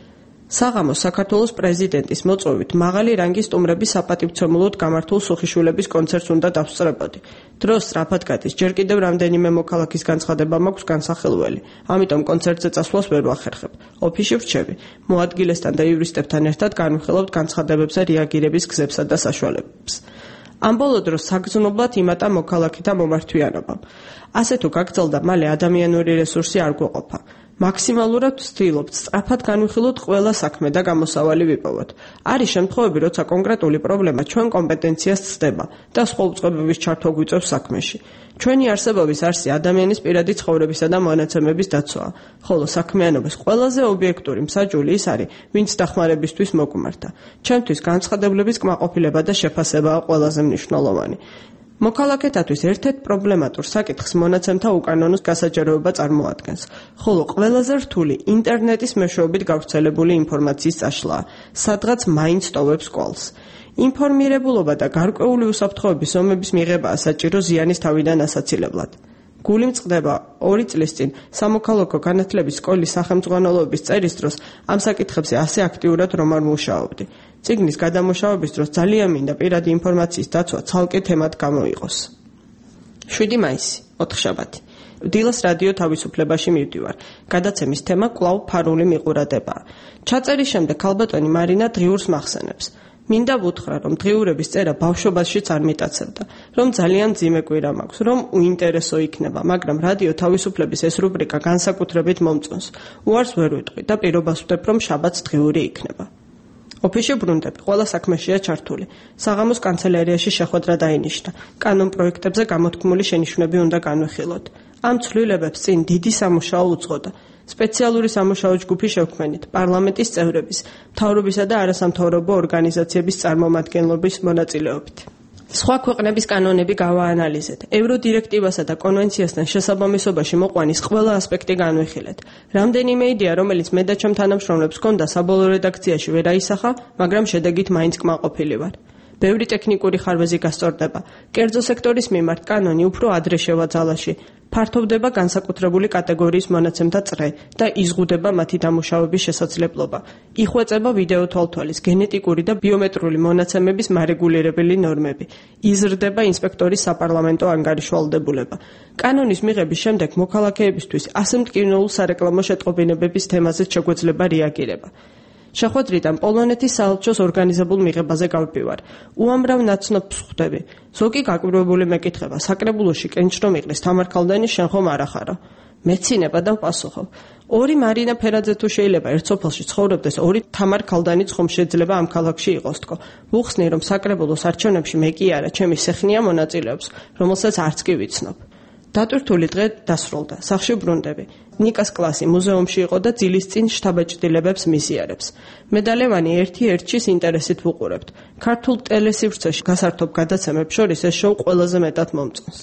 საღამოს საქართველოს პრეზიდენტის მოწვევით მაღალი რანგის სტუმრების საპატივცემულოდ გამართულ სუხიშვილების კონცერტს უნდა დავსწრებოდი. დროს სწრაფად გადის, ჯერ კიდევ რამდენიმე მოქალაქის განცხადება მაქვს განსახილველი, ამიტომ კონცერტზე წასვლას ვერ ვახერხებ. ოფისში ვრჩები, მოადგილესთან და იურისტებთან ერთად განვიხილავთ განცხადებებზე რეაგირების გზებსა და საშუალებებს. ამ ბოლო დროს საგრძნობლად იმატა მოქალაქეთა მომართვიანობამ. ასე თუ გაგრძელდა, მალე ადამიანური რესურსი არ გვეყოფა. მაქსიმალურად ვცდილობთ სწრაფად განვიხილოთ ყველა საქმე და გამოსავალი ვიპოვოთ. არის შემთხვევები, როცა კონკრეტული პრობლემა ჩვენ კომპეტენციას ცდება და სხვა უწყებების ჩართვა გვიწევს საქმეში. ჩვენი არსებობის არსი ადამიანის პირადი ცხოვრებისა და მონაცემების დაცვაა, ხოლო საქმიანობის ყველაზე ობიექტური მსაჯული ის არის, ვინც დახმარებისთვის მოგმართა. ჩემთვის განცხადებლების კმაყოფილება და შეფასებაა ყველაზე მნიშვნელოვანი. მოქალაქეთათვის ერთ-ერთ პრობლემატურ საკითხს მონაცემთა უკანონო გასაჯაროება წარმოადგენს, ხოლო ყველაზე რთული ინტერნეტის მეშვეობით გავრცელებული ინფორმაციის წაშლაა, სადღაც მაინც ტოვებს კვალს. ინფორმირებულობა და გარკვეული უსაფრთხოების ზომების მიღებაა საჭირო ზიანის თავიდან ასაცილებლად. გული მწყდება 2 წლის წინ სამოქალაქო განათლების სკოლის სახელმძღვანელოების წერის დროს ამ საკითხებზე ასე აქტიურად რომ არ მუშაობდი. წიგნის გადამუშავების დროს ძალიან მინდა პირადი ინფორმაციის დაცვა ცალკე თემად გამოიყოს. 7 მაისი, 4 შაბათი. დილას რადიო თავისუფლებაში მივდივარ. გადაცემის თემა კვლავ ფარული მიყურადებაა. ჩაწერის შემდეგ ქალბატონი მარინა დღიურს მახსენებს. მინდა ვუთხრა, რომ დღიურების წერა ბავშვობაშიც არ მიტაცებდა, რომ ძალიან მძიმე კვირა მაქვს, რომ უინტერესო იქნება, მაგრამ რადიო თავისუფლების ეს რუბრიკა განსაკუთრებით მომწონს. უარს ვერ ვიტყვი და პირობას ვდებ, რომ შაბათს დღიური იქნება. ოფისში ბრუნდები, ყველა საქმეშია ჩართული. საღამოს კანცელერიაში შეხვედრა დაინიშნა. კანონ პროექტებზე გამოთქმული შენიშვნები უნდა განვიხილოთ. ამ ცვლილებებს წინ დიდი სამუშაო უძღოდა. სპეციალური სამუშაო ჯგუფი შევქმნით, პარლამენტის წევრების, მთავრობისა და არასამთავრობო ორგანიზაციების წარმომადგენლობის მონაწილეობით. სხვა ქვეყნების კანონები გავაანალიზეთ. ევროდირექტივასა და კონვენციასთან შესაბამისობაში მოყვანის ყველა ასპექტი განვიხილეთ. რამდენიმე იდეა, რომელიც მე და ჩემ თანამშრომლებს ჰქონდა საბოლოო რედაქციაში ვერ აისახა, მაგრამ შედეგით მაინც კმაყოფილი ვარ. ბევრი ტექნიკური ხარვეზი გასწორდება. კერძო სექტორის მიმართ კანონი უფრო ადრე შევა ძალაში. ფართოვდება განსაკუთრებული კატეგორიის მონაცემთა წრე და იზღუდება მათი დამუშავების შესაძლებლობა. იხვეწება ვიდეო თვალთვალის, გენეტიკური და ბიომეტრიული მონაცემების მარეგულირებელი ნორმები. იზრდება ინსპექტორის საპარლამენტო ანგარიშვალდებულება. კანონის მიღების შემდეგ მოქალაქეებისთვის ასე მტკივნეულ სარეკლამო შეტყობინებების თემაზე შეგვეძლება რეაგირება. შეხვედრიდან პოლონეთის საელჩოს ორგანიზებულ მიღებაზე გავდივარ. უამრავ ნაცნობს ხვდები. ზოგი გაკვირვებული მეკითხება, საკრებულოში კენჭრო მიყრის თამარ ქალდანის შენ ხომ არ ახარო? მეცინება და ვპასუხობ. 2 მარინა ფერაძე თუ შეიძლება ერთ სოფელში ცხოვრობდეს, 2 თამარ ქალდანიც ხომ შეიძლება ამ ქალაქში იყოს თქო. ვუხსნი რომ საკრებულოს არჩევნებში მე კი არა, ჩემი სეხნია მონაწილეობს, რომელსაც არც კი ვიცნობ. დატვირთული დღე დასრულდა. სახლში ბრუნდები. ნიკას კლასი მუზეუმში იყო და ძილის წინ შთაბეჭდილებებს მიზიარებს. მე და ლევანი ერთი-ერთის ინტერესით ვუყურებთ. ქართულ ტელესივრცეში გასართობ გადაცემებს შორის ეს შოუ ყველაზე მეტად მომწონს.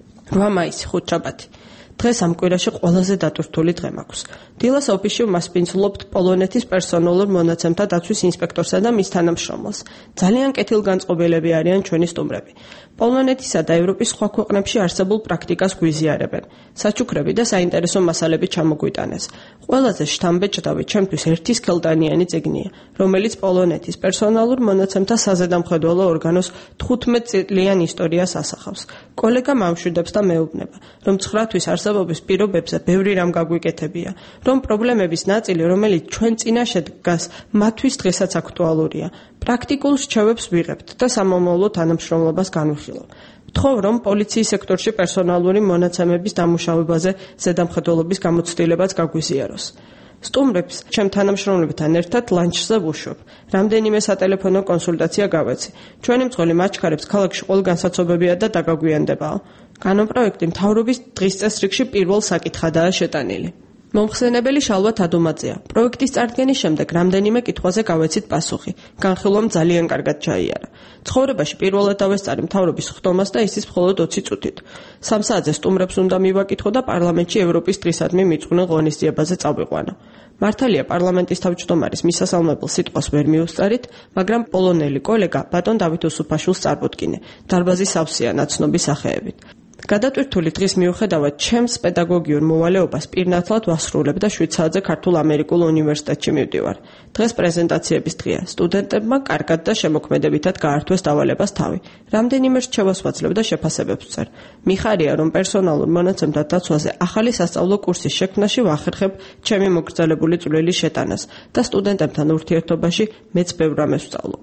8 მაისი, 5 შაბათი. დღეს ამ კვირაში ყველაზე დატვირთული დღე მაქვს. დილას ოფისში ვმასპინძლობთ პოლონეთის პერსონალურ მონაცემთა დაცვის ინსპექტორსა და მის თანამშრომელს. ძალიან კეთილგანწყობილები არიან ჩვენი სტუმრები. პოლონეთისა და ევროპის სხვა ქვეყნებში არსებულ პრაქტიკას გვიზიარებენ. საჩუქრები და საინტერესო მასალები ჩამოგვიტანეს. ყველაზე შთამბეჭდავი ჩემთვის ერთი სქელდანიანი წიგნია, რომელიც პოლონეთის პერსონალურ მონაცემთა საზედამხედველო ორგანოს 15 წლიან ისტორიას ასახავს. კოლეგა მამშვიდებს და მეუბნება, რომ ცხრათვის არსებობის პირობებზე ბევრი რამ გაგვიკეთებია, რომ პრობლემების ნაწილი, რომელიც ჩვენ წინაშე დგას, მათთვის დღესაც აქტუალურია. პრაქტიკულ რჩევებს ვიღებთ და სამომავლო თანამშრომლობას განვიხილავ. ვთხოვ, რომ პოლიციის სექტორში პერსონალური მონაცემების დამუშავებაზე ზედამხედველობის გამოცდილებაც გაგვიზიაროს. სტუმრებს ჩემ თანამშრომლებთან ერთად ლანჩზე ვუშვებ. რამდენიმე სატელეფონო კონსულტაცია გავეცი. ჩვენი მძღოლი მაჩქარებს ქალაქში ყველგან საცობებია და დაგაგვიანდებაო. კანონპროექტი მთავრობის დღის წესრიგში პირველ საკითხადაა შეტანილი. მომხსენებელი შალვა თადუმაძეა. პროექტის წარდგენის შემდეგ რამდენიმე კითხვაზე გავეცით პასუხი. განხილვამ ძალიან კარგად ჩაიარა. ცხოვრებაში პირველად დავესწარი მთავრობის ხდომას და ისიც მხოლოდ 20 წუთით. 3 საათზე სტუმრებს უნდა მივაკითხო და პარლამენტში ევროპის დღისადმი მიწყვნილ ღონისძიებაზე წავიყვანო. მართალია პარლამენტის თავმჯდომარის მისასალმებელ სიტყვას ვერ მიუსწარით, მაგრამ პოლონელი კოლეგა ბატონ დავით უსუფაშვილს წარბოდგინე. დარბაზი სავსეა ნაცნობი სახეებით. გადატვირთული დღის მიუხედავად ჩემს პედაგოგიურ მოვალეობას პირნათლად ვასრულებ და 7 საათზე ქართულ ამერიკულ უნივერსიტეტში მივდივარ. დღეს პრეზენტაციების დღეა. სტუდენტებმა კარგად და შემოქმედებითად გაართვეს დავალებას თავი. რამდენიმე რჩევას ვაძლევ და შეფასებებს ვწერ. მიხარია, რომ პერსონალურ მონაცემთა დაცვაზე ახალი სასწავლო კურსის შექმნაში ვახერხებ ჩემი მოგრძალებული წვლილი შეტანას და სტუდენტებთან ურთიერთობაში მეც ბევრ რამეს ვსწავლობ.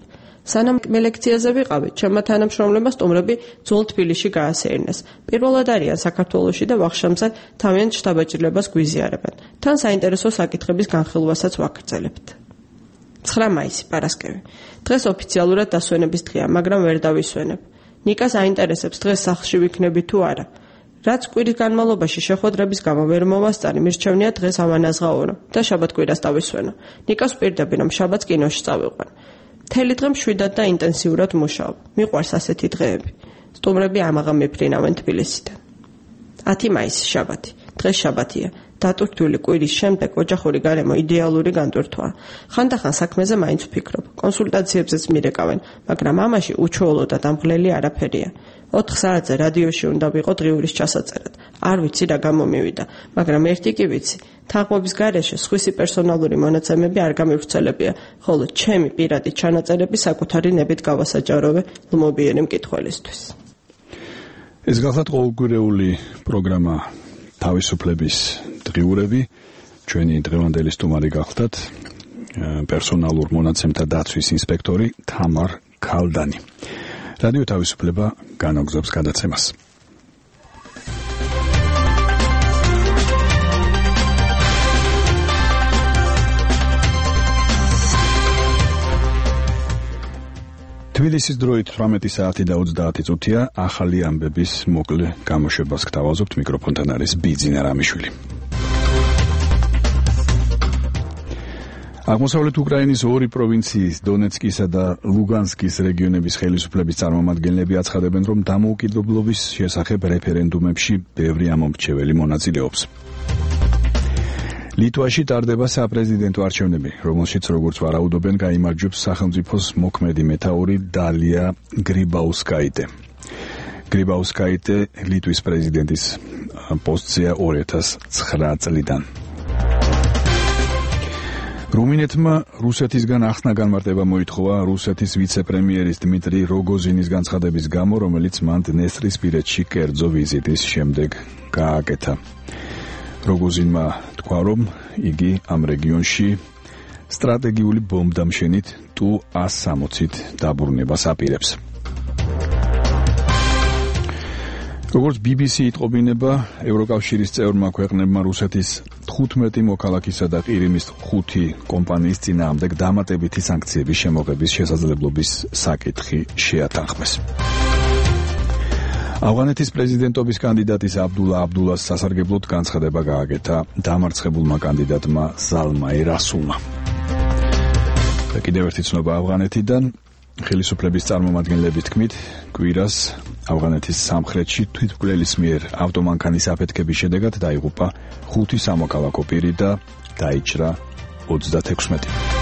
სანამ მე ლექციაზე ვიყავი, ჩემმა თანამშრომლებმა სტუმრები ძველ თბილისში გაასეირნეს. პირველად არიან საქართველოში და ვახშამზე თავიანთ შტაბ-აჭრილებას გვიზიარებენ. თან საინტერესო საკითხების განხილვასაც ვაგრძელებთ. 9 მაისი, პარასკევი. დღეს ოფიციალურად დასვენების დღეა, მაგრამ ვერ დავისვენებ. ნიკას აინტერესებს დღეს სახლში ვიქნები თუ არა. რაც კვირის განმავლობაში შეხვედრების გამო ვერ მოვასწარი, მირჩევნია დღეს ავანაზღაურო და შაბათ-კვირას დავისვენო. ნიკას ვპირდები, რომ შაბათს კინოში წავიყვან. მთელი დღე მშვიდად და ინტენსიურად მუშაობ. მიყვარს ასეთი დღეები. სტუმრები ამაღამ მიფრინავენ თბილისიდან. 10 მაისი, შაბათი. დღეს შაბათია. დატვირთული კვირის შემდეგ ოჯახური გარემო იდეალური განტვირთვაა. ხანდახან საქმეზე მაინც ვფიქრობ. კონსულტაციებზეც მირეკავენ, მაგრამ ამაში უჩვეულო და დამღლელი არაფერია. 4 საათზე რადიოში უნდა ვიყო დღიურის ჩასაწერად. არ ვიცი რა გამომივიდა, მაგრამ ერთი კი ვიცი, თაღვების გარეშე სხვისი პერსონალური მონაცემები არ გამივრცელებია, ხოლო ჩემი პირადი ჩანაწერები საკუთარი ნებით გავასაჯაროვე ლმობიერი მკითხველისთვის. ეს გახლავთ ყოველკვირეული პროგრამა თავისუფლების დღიურები. ჩვენი დღევანდელი სტუმარი გახლავთ პერსონალურ მონაცემთა დაცვის ინსპექტორი თამარ ქალდანი. რადიო თავისუფლება განაგზობს გადაცემას. თბილისის დროით 18 საათი და 30 წუთია. ახალი ამბების მოკლე გამოშვებას გთავაზობთ. მიკროფონთან არის ბიძინა რამიშვილი. აღმოსავლეთ უკრაინის ორი პროვინციის, დონეცკისა და ლუგანსკის რეგიონების ხელისუფლების წარმომადგენლები აცხადებენ, რომ დამოუკიდებლობის შესახებ რეფერენდუმებში ბევრი ამომრჩეველი მონაწილეობს. ლიტვაში ტარდება საპრეზიდენტო არჩევნები, რომელშიც როგორც ვარაუდობენ, გაიმარჯვებს სახელმწიფოს მოქმედი მეთაური დალია გრიბაუსკაიტე. გრიბაუსკაიტე ლიტვის პრეზიდენტის პოსტზეა 2009 წლიდან. რუმინეთმა რუსეთისგან ახსნა განმარტება მოითხოვა რუსეთის ვიცე-პრემიერის დმიტრი როგოზინის განცხადების გამო, რომელიც მან დნესტრისპირეთში კერძო ვიზიტის შემდეგ გააკეთა. როგოზინმა თქვა, რომ იგი ამ რეგიონში სტრატეგიული ბომბდამშენით Tu-160-ით დაბრუნებას აპირებს. როგორც BBC იტყობინება, ევროკავშირის წევრმა ქვეყნებმა რუსეთის 15 მოქალაქისა და ყირიმის 5 კომპანიის წინააღმდეგ დამატებითი სანქციების შემოღების შესაძლებლობის საკითხი შეათანხმეს. ავღანეთის პრეზიდენტობის კანდიდატის აბდულა აბდულას სასარგებლოდ განცხადება გააკეთა დამარცხებულმა კანდიდატმა ზალმაი რასულმა. და კიდევ ერთი ცნობა ავღანეთიდან. ხელისუფლების წარმომადგენლების თქმით, კვირას ავღანეთის სამხრეთში თვითმკვლელის მიერ ავტომანქანის აფეთქების შედეგად დაიღუპა 5 სამოქალაქო პირი და დაიჭრა 36.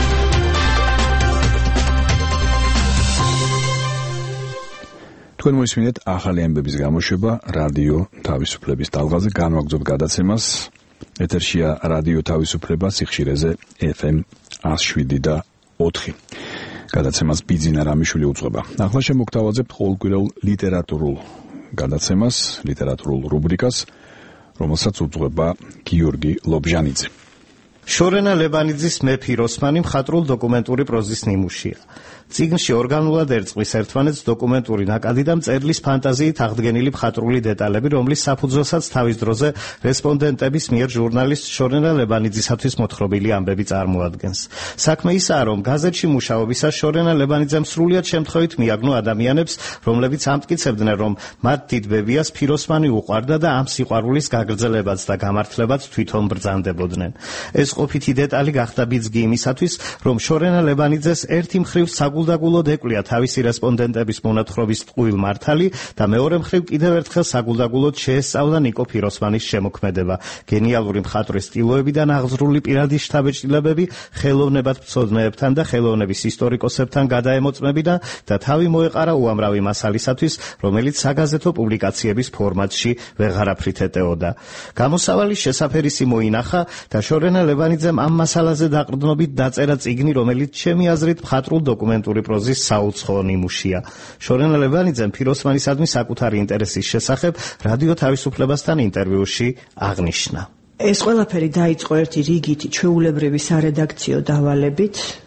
თქვენ მოისმინეთ ახალი ამბების გამოშვება რადიო თავისუფლების ტალღაზე. განვაგრძობ გადაცემას. ეთერშია რადიო თავისუფლება სიხშირეზე FM 107.4. გადაცემას ბიძინა რამიშვილი უძღვება. ახლა შემოგთავაზებთ ყოველკვირეულ ლიტერატურულ გადაცემას, ლიტერატურულ რუბრიკას, რომელსაც უძღვება გიორგი ლობჟანიძე. შორენა ლებანიძის მეფი როსმანი მხატვრულ დოკუმენტური პროზის ნიმუშია. წიგნში ორგანულად ერწყმის ერთმანეთს დოკუმენტური ნაკადი და მწერლის ფანტაზიით აღდგენილი მხატვრული დეტალები, რომლის საფუძველსაც თავის დროზე რესპონდენტების მიერ ჟურნალისტ შორენა ლებანიძისათვის მოთხრობილი ამბები წარმოადგენს. საქმე ისაა, რომ გაზეთში მუშაობისას შორენა ლებანიძემ სრულიად შემთხვევით მიაგნო ადამიანებს, რომლებიც ამტკიცებდნენ, რომ მათ დიდბებიას ფიროსმანი უყვარდა და ამ სიყვარულის გაგრძელებაც და გამართლებაც თვითონ ბრძანდებოდნენ. ეს ყოფითი დეტალი გახდა ბიძგი იმისათვის, რომ შორენა ლებანიძეს ერთი მხრივ საგულდაგულოდ ეკვлия თავისი რესპონდენტების მონათხრობის ტყუილ მართალი და მეორე მხრივ კიდევ ერთხელ საგულდაგულოდ შეესწავლა ნიკო ფიროსმანის შემოქმედება, გენიალური მხატვრის სტილოებიდან აღზრული პირადი შთაბეჭდილებები, ხელოვნებად მცოდნეებთან და ხელოვნების ისტორიკოსებთან გადაემოწმებინა და თავი მოეყარა უამრავი მასალისათვის, რომელიც საგაზეთო პუბლიკაციების ფორმატში ვეღარაფრით ეტეოდა. გამოსავალი შესაფერისი მოინახა და შორენა ლებანიძემ ამ მასალაზე დაყრდნობით დაწერა წიგნი, რომელიც ჩემი აზრით მხატვრულ დოკუმენტური პროზის საუცხოო ნიმუშია. შორენა ლებანიძემ ფიროსმანისადმი საკუთარი ინტერესის შესახებ რადიო თავისუფლებასთან ინტერვიუში აღნიშნა. ეს ყველაფერი დაიწყო ერთი რიგით ჩვეულებრივი სარედაქციო დავალებით,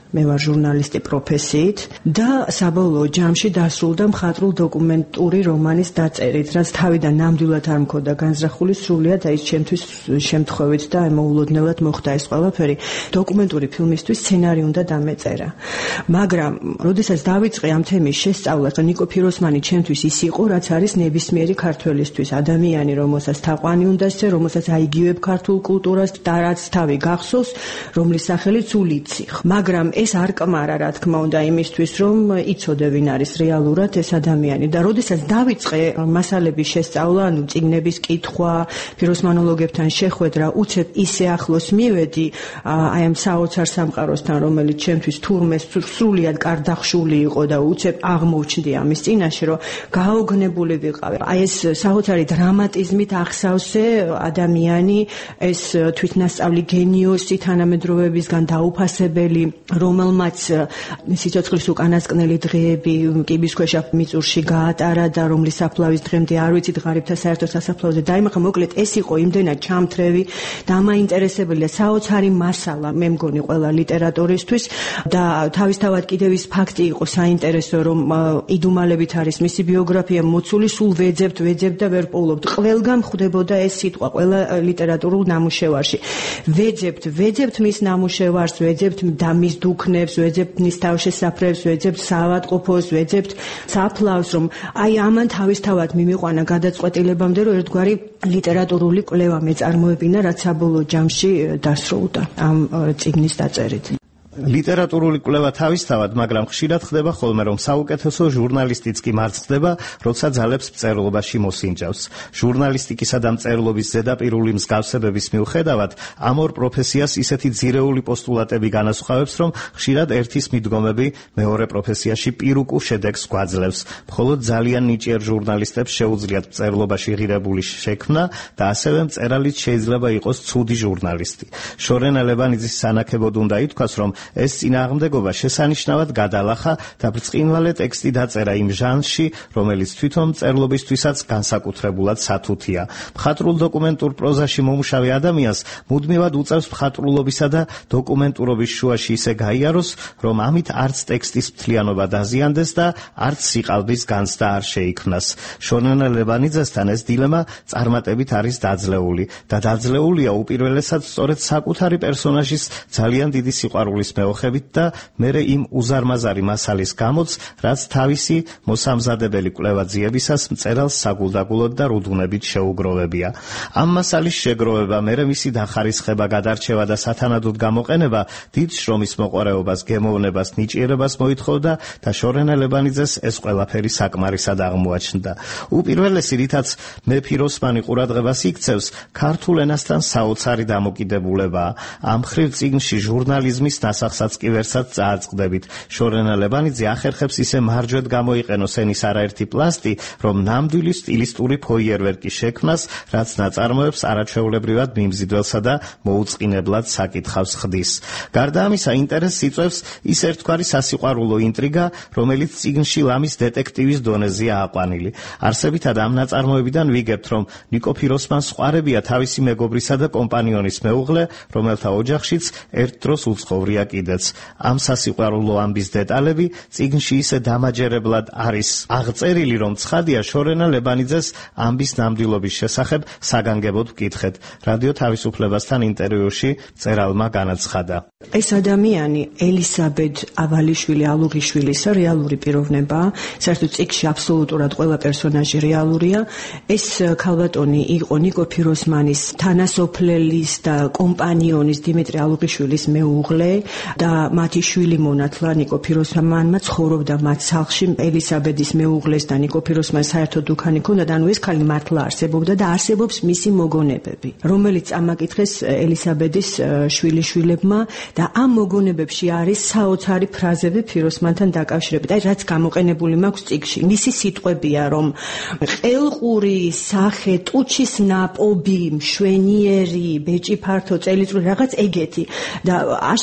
მე ვარ ჟურნალისტი პროფესიით და საბოლოო ჯამში დასრულდა მხატვრულ დოკუმენტური რომანის დაწერით, რაც თავიდან ნამდვილად არ მქონდა განზრახული, სრულიად აი ჩემთვის შემთხვევით და მოულოდნელად მოხდა ეს ყველაფერი. დოკუმენტური ფილმისთვის სცენარი უნდა დამეწერა. მაგრამ, როდესაც დავიწყე ამ თემის შესწავლა, ნიკო ფიროსმანი ჩემთვის ის იყო, რაც არის ნებისმიერი ქართველისთვის, ადამიანი, რომელსაც თაყვანი უნდა სცე, რომელსაც აიგივებ ქართულ კულტურას და რაც თავი გახსოვს, რომლის სახელიც ულიციხ. მაგრამ ეს არ კმარა, რა თქმა უნდა, იმისთვის, რომ იცოდე ვინ არის რეალურად ეს ადამიანი და როდესაც დავიწყე მასალების შესწავლა, ანუ წიგნების კითხვა, ფიროსმანოლოგებთან შეხვედრა, უცებ ისე ახლოს მივედი აი ამ საოცარ სამყაროსთან, რომელიც ჩემთვის თურმე სრულიად კარდახშული იყო და უცებ აღმოჩნდი ამის წინაშე, რომ გაოგნებული ვიყავი. აი ეს საოცარი დრამატიზმით ახსავსე ადამიანი, ეს თვითნასწავლი გენიოსი თანამედროვეებისგან დაუფასებელი, რომელმაც სიცოცხლის უკანასკნელი დღეები კიბისქვეშა მიწურში გაატარა და რომლის საფლავის დღემდე არ ვიცით ღარიბთა საერთო სასაფლაოზე დაიმახა. მოკლედ ეს იყო იმდენად ჩამთრევი და მაინტერესებელი და საოცარი მასალა მე მგონი ყველა ლიტერატურისთვის და თავისთავად კიდევ ის ფაქტი იყო საინტერესო, რომ იდუმალებით არის მისი ბიოგრაფია მოცული, სულ ვეძებთ და ვერ პოულობთ. ყველგან ხვდებოდა ეს სიტყვა ყველა ლიტერატურულ ნამუშევარში. ვეძებთ მის ნამუშევარს, ვეძებთ და მის დუქნებს, ვეძებთ მის თავშესაფრებს, ვეძებთ საავადმყოფოს, ვეძებთ საფლავს, რომ აი ამან თავისთავად მიმიყვანა გადაწყვეტილებამდე, რომ ერთგვარი ლიტერატურული კვლევა მეწარმოებინა, რაც საბოლოო ჯამში დასრულდა ამ წიგნის დაწერით. ლიტერატურული კვლევა თავისთავად, მაგრამ ხშირად ხდება ხოლმე, რომ საუკეთესო ჟურნალისტიც კი მარცხდება, როცა ძალებს მწერლობაში მოსინჯავს. ჟურნალისტიკისა და მწერლობის ზედაპირული მსგავსებების მიუხედავად, ამ ორ პროფესიას ისეთი ძირეული პოსტულატები განასხვავებს, რომ ხშირად ერთის მიდგომები მეორე პროფესიაში პირუკუ შედეგს გვაძლევს. მხოლოდ ძალიან ნიჭიერ ჟურნალისტებს შეუძლიათ მწერლობაში ღირებული შექმნა და ასევე მწერალიც შეიძლება იყოს ცუდი ჟურნალისტი. შორენა ლევანიძის სანაქებოდ უნდა ითქვას, რომ ეს წინააღმდეგობა შესანიშნავად გადალახა და ბრწყინვალე ტექსტი დაწერა იმ ჟანრში, რომელიც თვითონ მწერლობისთვისაც განსაკუთრებულად სათუთია. მხატვრულ დოკუმენტურ პროზაში მომუშავე ადამიანს მუდმივად უწევს მხატვრულობისა და დოკუმენტურობის შუაში ისე გაიაროს, რომ ამით არც ტექსტის მთლიანობა დაზიანდეს და არც სიყალბის განცდა არ შეიქმნას. შორენა ლევანიძესთან ეს დილემა წარმატებით არის დაძლეული და დაძლეულია უპირველესად სწორედ საკუთარი პერსონაჟის ძალიან დიდი სიყვარულის მეოხებით და მერე იმ უზარმაზარი მასალის გამოც, რაც თავისი მოსამზადებელი კვლევაძიებისას მწერალს საგულდაგულოდ და რუდუნებით შეუგროვებია. ამ მასალის შეგროვება, მერე მისი დახარისხება, გადარჩევა და სათანადოდ გამოყენება დიდ შრომის მოყვარეობას, გემოვნებას, ნიჭიერებას მოითხოვდა და შორენა ლევანიძეს ეს ყველაფერი საკმარისად აღმოაჩნდა. უპირველესი, რითაც მე ფიროსმანი ყურადღებას იქცევს, ქართულ ენასთან საოცარი დამოკიდებულებაა. ამ მხრივ წიგნში ჟურნალიზმის ნასახსაც კი ვერსად წააწყდებით. შორენა ლევანიძე ახერხებს ისე მარჯვედ გამოიყენოს ენის არაერთი პლასტი, რომ ნამდვილი სტილისტური ფოიერვერკი შექმნას, რაც ნაწარმოებს არაჩვეულებრივად მიმზიდველსა და მოუწყინებლად საკითხავს ხდის. გარდა ამისა, ინტერესს იწვევს ის ერთგვარი სასიყვარულო ინტრიგა, რომელიც წიგნში ლამის დეტექტივის დონეზეა აყვანილი. არსებითად ამ ნაწარმოებიდან ვიგებთ, რომ ნიკო ფიროსმანს ყვარებია თავისი მეგობრისა და კომპანიონის მეუღლე, რომელთა ოჯახშიც ერთ დროს უცხოვრია კიდეც. ამ სასიყვარულო ამბის დეტალები წიგნში ისე დამაჯერებლად არის აღწერილი, რომ ცხადია შორენა ლევანიძეს ამბის ნამდვილობის შესახებ საგანგებოდ ვკითხეთ. რადიო თავისუფლებასთან ინტერვიუში მწერალმა განაცხადა. ეს ადამიანი ელისაბედ ავალიშვილი ალუღიშვილისა რეალური პიროვნებაა. საერთოდ წიგნში აბსოლუტურად ყველა პერსონაჟი რეალურია. ეს ქალბატონი იყო ნიკო ფიროსმანის თანასოფლელის და კომპანიონის დიმიტრი ალუღიშვილის მეუღლე და მათი შვილი მონათლა ნიკო ფიროსმანმა ცხოვრობდა მათ სახლში. ელისაბედის მეუღლეს და ნიკო ფიროსმანის საერთო დუქანი ჰქონდა და ანუ ეს ქალი მართლა არსებობდა და არსებობს მისი მოგონებები, რომელიც ამაკითხეს ელისაბედის შვილიშვილებმა და ამ მოგონებებში არის საოცარი ფრაზები ფიროსმანთან დაკავშირებით. აი რაც გამოყენებული მაქვს წიგნში. მისი სიტყვებია, რომ ყელყური, სახე, ტუჩის ნაპობი, მშვენიერი, ბეჭი ფართო, წელიწური რაღაც ეგეთი და აშკარად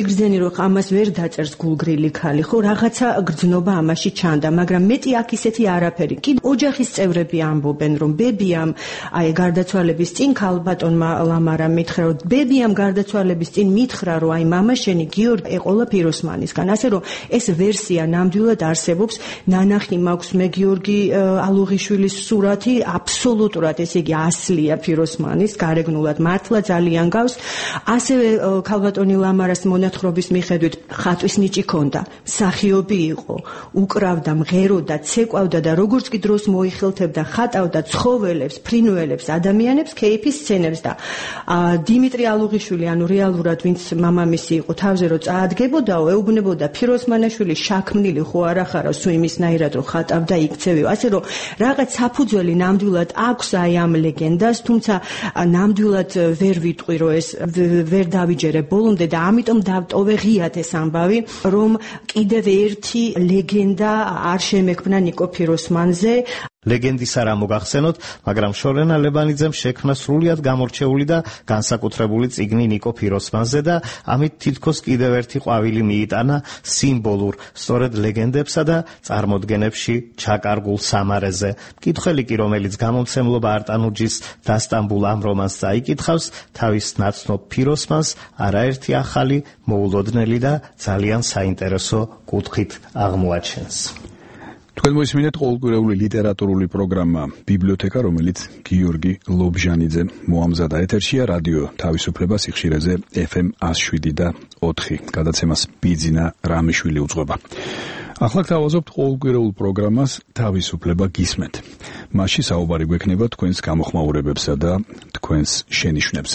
მიგრძენი რომ ამას ვერ დაწერს გულგრილი ქალი, ხო, რაღაცა გრძნობა ამაში ჩანდა, მაგრამ მეტი აქ ისეთი არაფერი. კი ოჯახის წევრები ამბობენ, რომ ბებიამ აი გარდაცვალების წინ ქალბატონმა ლამარამ მითხრა, რომ ბებიამ გარდაცვალების წინ მითხრა, რომ აი მამა შენი გიორგი ეყოლა ფიროსმანისგან. ასე რომ ეს ვერსია ნამდვილად არსებობს. ნანახი მაქვს მე გიორგი ალუღიშვილის სურათი, აბსოლუტურად ესე იგი ასლია ფიროსმანის, გარეგნულად მართლა ძალიან გავს. ასევე ქალბატონი ლამარას მონათხრობის მიხედვით ხატვის ნიჭი ქონდა, მსახიობი იყო, უკრავდა, მღეროდა, ცეკვავდა და როგორც კი დროს მოიხელთებდა, ხატავდა ცხოველებს, ფრინველებს, ადამიანებს, ქეიფის სცენებს და დიმიტრი ალუღიშვილი, ანუ რეალურად ვინც მამამისი იყო, თავზე რო წაადგებოდაო, ეუბნებოდა ფიროსმანაშვილი შაქმნილი ხო არ ახარავ, სულ იმისნაირად რომ ხატავდა იქცევიო. ასე რომ რაღაც საფუძველი ნამდვილად აქვს აი ამ ლეგენდას, თუმცა ნამდვილად ვერ ვიტყვი რომ ეს ვერ დავიჯერე ბოლომდე და ამიტომ დავტოვე ღიად ეს ამბავი, რომ კიდევ ერთი ლეგენდა არ შემექმნა ნიკო ფიროსმანზე. ლეგენდის არა მოგახსენოთ, მაგრამ შორენა ლებანიძემ შექმნა სრულიად გამორჩეული და განსაკუთრებული წიგნი ნიკო ფიროსმანზე და ამით თითქოს კიდევ ერთი ყვავილი მიიტანა სიმბოლურ, სწორედ ლეგენდებსა და წარმოდგენებში ჩაკარგულ სამარეზე. მკითხველი კი, რომელიც გამომცემლობა არტანუჯის დასტამბულ ამ რომანს წაიკითხავს, თავის ნაცნობ ფიროსმანს არაერთი ახალი, მოულოდნელი და ძალიან საინტერესო კუთხით აღმოაჩენს. თქვენ მოისმინეთ ყოველკვირეული ლიტერატურული პროგრამა ბიბლიოთეკა, რომელიც გიორგი ლობჟანიძე მოამზადა. ეთერშია რადიო თავისუფლება სიხშირეზე FM 107.4. გადაცემას ბიძინა რამიშვილი უძღვება. ახლა გთავაზობთ ყოველკვირეულ პროგრამას თავისუფლება გისმენთ. მასში საუბარი გვექნება თქვენს გამოხმაურებებსა და თქვენს შენიშვნებზე.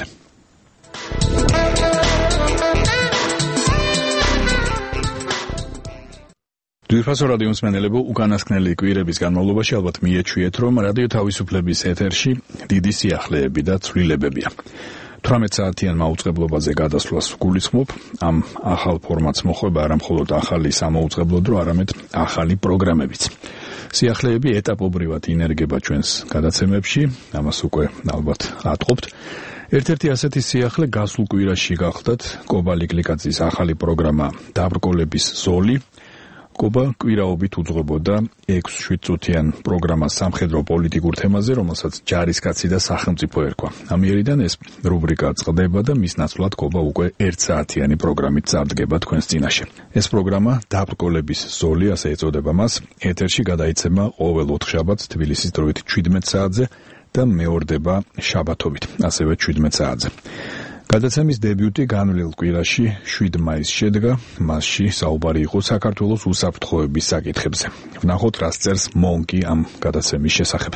Ძვირფასო რადიო მსმენელებო, უკანასკნელი კვირების განმავლობაში ალბათ მიეჩვიეთ, რომ რადიო თავისუფლების ეთერში დიდი სიახლეები და ცვლილებებია. 18 საათიან მაუწყებლობაზე გადასვლას გულისხმობ, ამ ახალ ფორმატს მოხვება არა მხოლოდ ახალი სამოუწყებლო დრო, არამედ ახალი პროგრამებიც. სიახლეები ეტაპობრივად ინერგება ჩვენს გადაცემებში, ამას უკვე ალბათ ატყობთ. ერთ-ერთი ასეთი სიახლე გასულ კვირაში გახდათ კობა ლიკლიკაძის ახალი პროგრამა დაბრკოლების ზოლი. კობა კვირაობით უძღვებოდა 6-7 წუთიან პროგრამას სამხედრო პოლიტიკურ თემაზე, რომელსაც ჯარისკაცი და სახელმწიფო ერქვა. ამიერიდან ეს რუბრიკა წყდება და მის ნაცვლად კობა უკვე 1 საათიანი პროგრამით წარდგება თქვენს წინაშე. ეს პროგრამა დაბრკოლების ზოლი, ასე ეწოდება მას, ეთერში გადაიცემა ყოველ ოთხშაბათს თბილისის დროით 17 საათზე და მეორდება შაბათობით, ასევე 17 საათზე. გადაცემის დებიუტი განვლილ კვირაში 7 მაისს შედგა, მასში საუბარი იყო საქართველოს უსაფრთხოების საკითხებზე. ვნახოთ, რას წერს მონკი ამ გადაცემის შესახებ.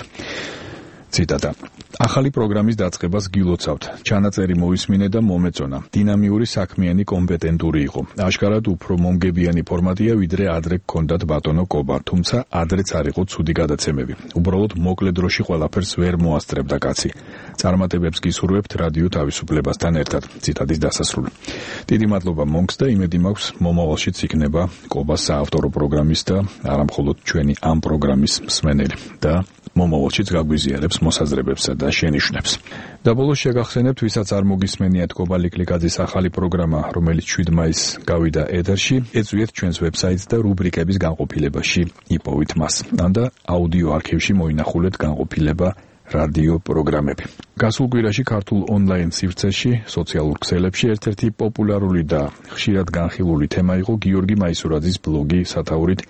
ციტატა: ახალი პროგრამის დაწყებას გილოცავთ. ჩანაწერი მოისმინე და მომეწონა. დინამიური, საქმიანი, კომპეტენტური იყო. აშკარად უფრო მომგებიანი ფორმატია, ვიდრე ადრე გქონდათ ბატონო კობა, თუმცა ადრეც არ იყო ცუდი გადაცემები. უბრალოდ მოკლე დროში ყველაფერს ვერ მოასწრებდა კაცი. წარმატებებს გისურვებთ რადიო თავისუფლებასთან ერთად. ციტატის დასასრული. დიდი მადლობა მონკს და იმედი მაქვს მომავალშიც იქნება კობას საავტორო პროგრამის და არა მხოლოდ ჩვენი ამ პროგრამის მსმენელი და მომავალშიც გაგვიზიარებს მოსაზრებებსა და შენიშვნებს. და ბოლოს შეგახსენებთ, ვისაც არ მოგისმენიათ კობა ლიკლიკაძის ახალი პროგრამა, რომელიც 7 მაისს გავიდა ეთერში, ეწვიეთ ჩვენს ვებსაიტს და რუბრიკების განყოფილებაში იპოვით მას. და აუდიო არქივში მოინახულეთ განყოფილება რადიო პროგრამები. გასულ კვირაში ქართულ ონლაინ სივრცეში, სოციალურ ქსელებში ერთ-ერთი პოპულარული და ხშირად განხილული თემა იყო გიორგი მაისურაძის ბლოგი სათაურით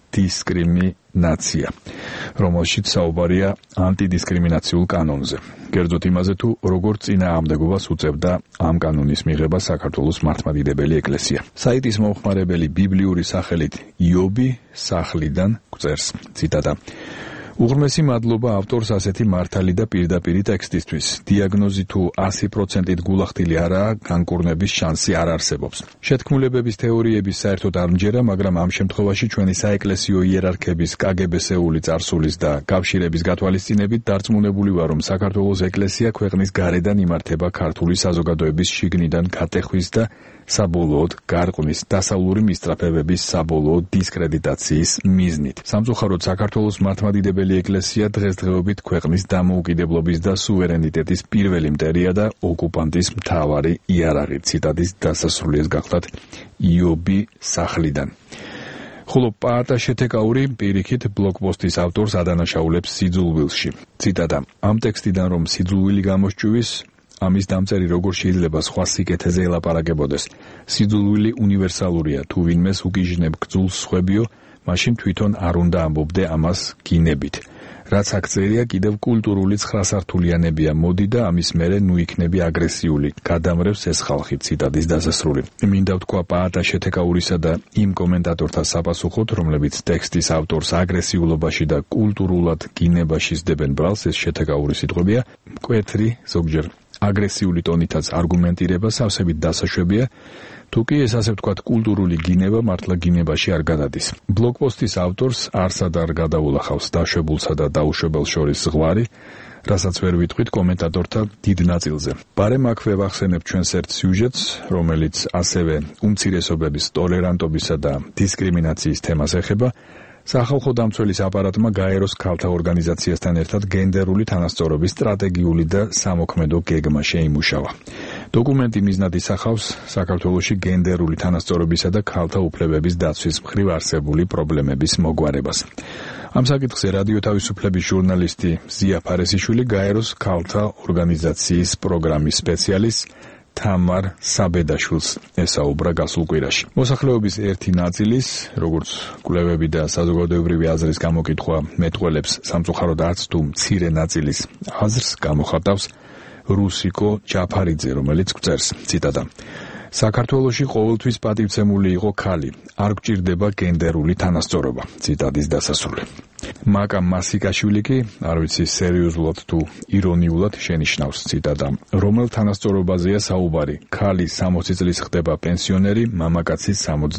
დისკრიმინაცია, რომელშიც საუბარია ანტიდისკრიმინაციულ კანონზე. კერძოდ იმაზე, თუ როგორ წინააღმდეგობას უწევდა ამ კანონის მიღება საქართველოს მართლმადიდებელი ეკლესია. საიტის მომხმარებელი ბიბლიური სახელით იობი სახლიდან გვწერს, ციტატა: უღრმესი მადლობა ავტორს ასეთი მართალი და პირდაპირი ტექსტისთვის. დიაგნოზი თუ 100%-ით გულახდილი არაა, განკურნების შანსი არ არსებობს. შეთქმულებების თეორიების საერთოდ არ მჯერა, მაგრამ ამ შემთხვევაში ჩვენი საეკლესიო იერარქების კგბ-სეული წარსულის და კავშირების გათვალისწინებით დარწმუნებული ვარ, რომ საქართველოს ეკლესია ქვეყნის გარედან იმართება ქართული საზოგადოების შიგნიდან გატეხვის და საბოლოოდ გარყვნის დასავლური მისწრაფებების საბოლოო დისკრედიტაციის მიზნით. სამწუხაროდ საქართველოს მართლმადიდებელი მართლმადიდებელი ეკლესია დღესდღეობით ქვეყნის დამოუკიდებლობის და სუვერენიტეტის პირველი მტერია და ოკუპანტის მთავარი იარაღი. ციტატის დასასრულიეს გახლავთ იობი სახლიდან. ხოლო პაატა შეთეკაური პირიქით ბლოგპოსტის ავტორს ადანაშაულებს სიძულვილში. ციტატა: ამ ტექსტიდან რომ სიძულვილი გამოსჭუვის, ამის დამწერი როგორ შეიძლება სხვა სიკეთეზე ელაპარაკებოდეს. სიძულვილი უნივერსალურია, თუ ვინმეს უკიჟნებ გძულს სხვებიო, მაშინ თვითონ არ უნდა ამბობდე ამას გინებით. რაც აქ წერია კიდევ კულტურული ცხრასართულიანებია, მოდი და ამის მერე ნუ იქნები აგრესიული, გადამრევს ეს ხალხი. ციტატის დასასრული. მინდა ვთქვა პაატა შეთეკაურისა და იმ კომენტატორთა საპასუხოდ, რომლებიც ტექსტის ავტორს აგრესიულობაში და კულტურულად გინებაში სდებენ ბრალს, ეს შეთეკაური სიტყვებია, მკვეთრი, ზოგჯერ აგრესიული ტონითაც არგუმენტირება სავსებით დასაშვებია, თუ კი ეს ასე ვთქვათ კულტურული გინება მართლა გინებაში არ გადადის. ბლოგპოსტის ავტორს არსად არ გადაულახავს დაშვებულსა და დაუშვებელს შორის ზღვარი, რასაც ვერ ვიტყვით კომენტატორთა დიდ ნაწილზე. ბარემ აქვე ვახსენებ ჩვენს ერთ სიუჟეტს, რომელიც ასევე უმცირესობების ტოლერანტობისა და დისკრიმინაციის თემას ეხება. სახალხო დამცველის აპარატმა გაეროს ქალთა ორგანიზაციასთან ერთად გენდერული თანასწორობის სტრატეგიული და სამოქმედო გეგმა შეიმუშავა. დოკუმენტი მიზნად ისახავს საქართველოში გენდერული თანასწორობისა და ქალთა უფლებების დაცვის მხრივ არსებული პრობლემების მოგვარებას. ამ საკითხზე რადიო თავისუფლების ჟურნალისტი ზია ფარესიშვილი გაეროს ქალთა ორგანიზაციის პროგრამის სპეციალისტ თამარ საბედაშვილს ესაუბრა გასულ კვირაში. მოსახლეობის ერთი ნაწილის, როგორც კვლევები და საზოგადოებრივი აზრის გამოკითხვა მეტყველებს, სამწუხაროდ არც თუ მცირე ნაწილის აზრს გამოხატავს რუსიკო ჯაფარიძე, რომელიც გვწერს, ციტატა: საქართველოში ყოველთვის პატივცემული იყო ქალი, არ გვჭირდება გენდერული თანასწორობა. ციტატის დასასრული. მაკა მასიკაშვილი კი, არ ვიცი სერიოზულად თუ ირონიულად შენიშნავს, ციტატა: რომელ თანასწორობაზეა საუბარი? ქალი 60 წლის ხდება პენსიონერი, მამაკაცი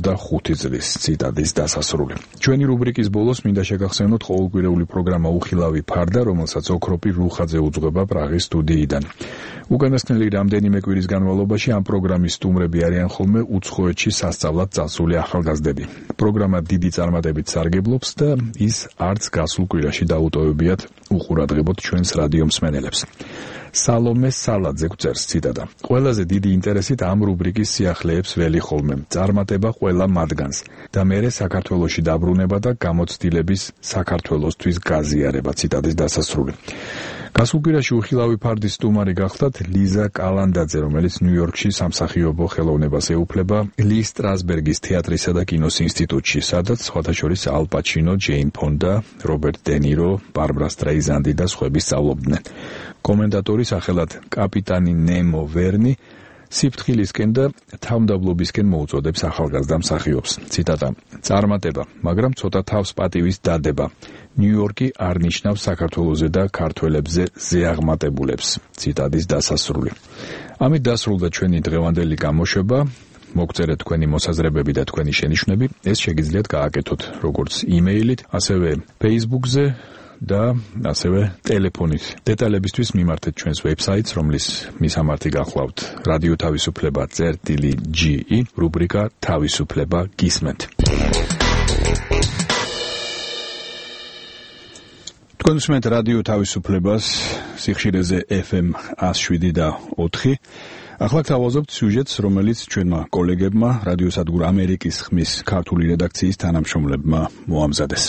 65 წლის. ციტატის დასასრული. ჩვენი რუბრიკის ბოლოს მინდა შეგახსენოთ ყოველკვირეული პროგრამა უხილავი ფარდა, რომელსაც ოქროპი რუხაძე უძღვება პრაღის სტუდიიდან. უკანასკნელი რამდენიმე კვირის განმავლობაში ამ პროგრამის სტუმრები არიან ხოლმე უცხოეთში სასწავლად წასული ახალგაზრდები. პროგრამა დიდი წარმატებით სარგებლობს და ის არც გასულ კვირაში დაუტოვებიათ უყურადღებოთ ჩვენს რადიო მსმენელებს. სალომე სალაძე გვწერს, ციტატა: ყველაზე დიდი ინტერესით ამ რუბრიკის სიახლეებს ველი ხოლმე, წარმატება ყველა მათგანს და მერე საქართველოში დაბრუნება და გამოცდილების საქართველოსთვის გაზიარება. ციტატის დასასრული. გასულ კვირაში უხილავი ფარდის სტუმარი გახლდათ ლიზა კალანდაძე, რომელიც ნიუ-იორკში სამსახიობო ხელოვნებას ეუფლება ლის სტრასბერგის თეატრისა და კინოს ინსტიტუტში, სადაც სხვათა შორის ალ პაჩინო, ჯეინ ფონდა, რობერტ დე ნირო, ბარბრა სტრეიზანდი და სხვები სწავლობდნენ. კომენტატორი სახელად კაპიტანი ნემო ვერნი სიფრთხილისკენ და თავმდაბლობისკენ მოუწოდებს ახალგაზრდა მსახიობს. ციტატა: წარმატება, მაგრამ ცოტა თავს პატივის დადება. ნიუ-იორკი არ ნიშნავს საქართველოზე და ქართველებზე ზეაღმატებულებს. ციტატის დასასრული. ამით დასრულდა ჩვენი დღევანდელი გამოშვება. მოგწერეთ თქვენი მოსაზრებები და თქვენი შენიშვნები. ეს შეგიძლიათ გააკეთოთ როგორც იმეილით, ასევე Facebook-ზე და ასევე ტელეფონით. დეტალებისთვის მიმართეთ ჩვენს ვებსაიტს, რომლის მისამართი გახლავთ რადიო თავისუფლება წერტილი.ge, რუბრიკა თავისუფლება გისმენთ. თქვენ უსმენთ რადიო თავისუფლებას სიხშირეზე FM 107.4. ახლა თავაზობთ სიუჟეტს, რომელიც ჩვენმა კოლეგებმა რადიოსადგურ ამერიკის ხმის ქართული რედაქციის თანამშრომლებმა მოამზადეს.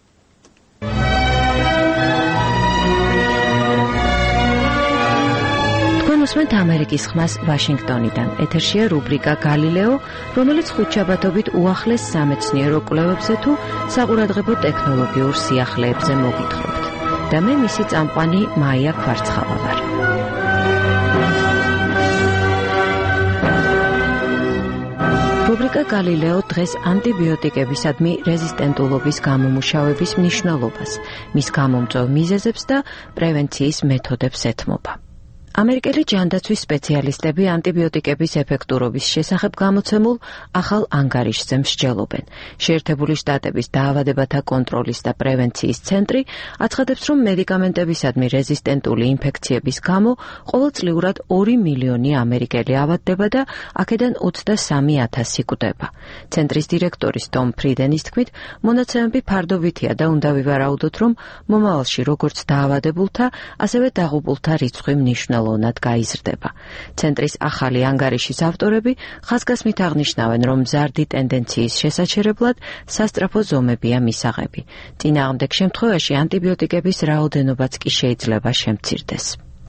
უსმენთ ამერიკის ხმას ვაშინგტონიდან. ეთერშია რუბრიკა გალილეო, რომელიც ხუთშაბათობით უახლეს სამეცნიერო კვლევებზე თუ საყურადღებო ტექნოლოგიურ სიახლეებზე მოგითხრობთ. და მე მისი წამყვანი მაია ქვარცხავა ვარ. რუბრიკა გალილეო დღეს ანტიბიოტიკებისადმი რეზისტენტულობის გამომუშავების მნიშვნელობას, მის გამომწვევ მიზეზებს და პრევენციის მეთოდებს ეთმობა. ამერიკელი ჯანდაცვის სპეციალისტები ანტიბიოტიკების ეფექტურობის შესახებ გამოცემულ ახალ ანგარიშზე მსჯელობენ. შეერთებული შტატების დაავადებათა კონტროლის და პრევენციის ცენტრი აცხადებს, რომ მედიკამენტებისადმი რეზისტენტული ინფექციების გამო ყოველწლიურად 2 მილიონი ამერიკელი ავადდება და აქედან 23,000 კვდება. ცენტრის დირექტორის ტომ ფრიდენის თქმით, მონაცემები ფარდობითია და უნდა ვივარაუდოთ, რომ მომავალში როგორც დაავადებულთა, ასევე დაღუპულთა რიცხვი მნიშვნელოვნად გაიზრდება. ცენტრის ახალი ანგარიშის ავტორები ხაზგასმით აღნიშნავენ, რომ მზარდი ტენდენციის შესაჩერებლად სასწრაფო ზომებია მისაღები. წინააღმდეგ შემთხვევაში ანტიბიოტიკების რაოდენობაც კი შეიძლება შემცირდეს.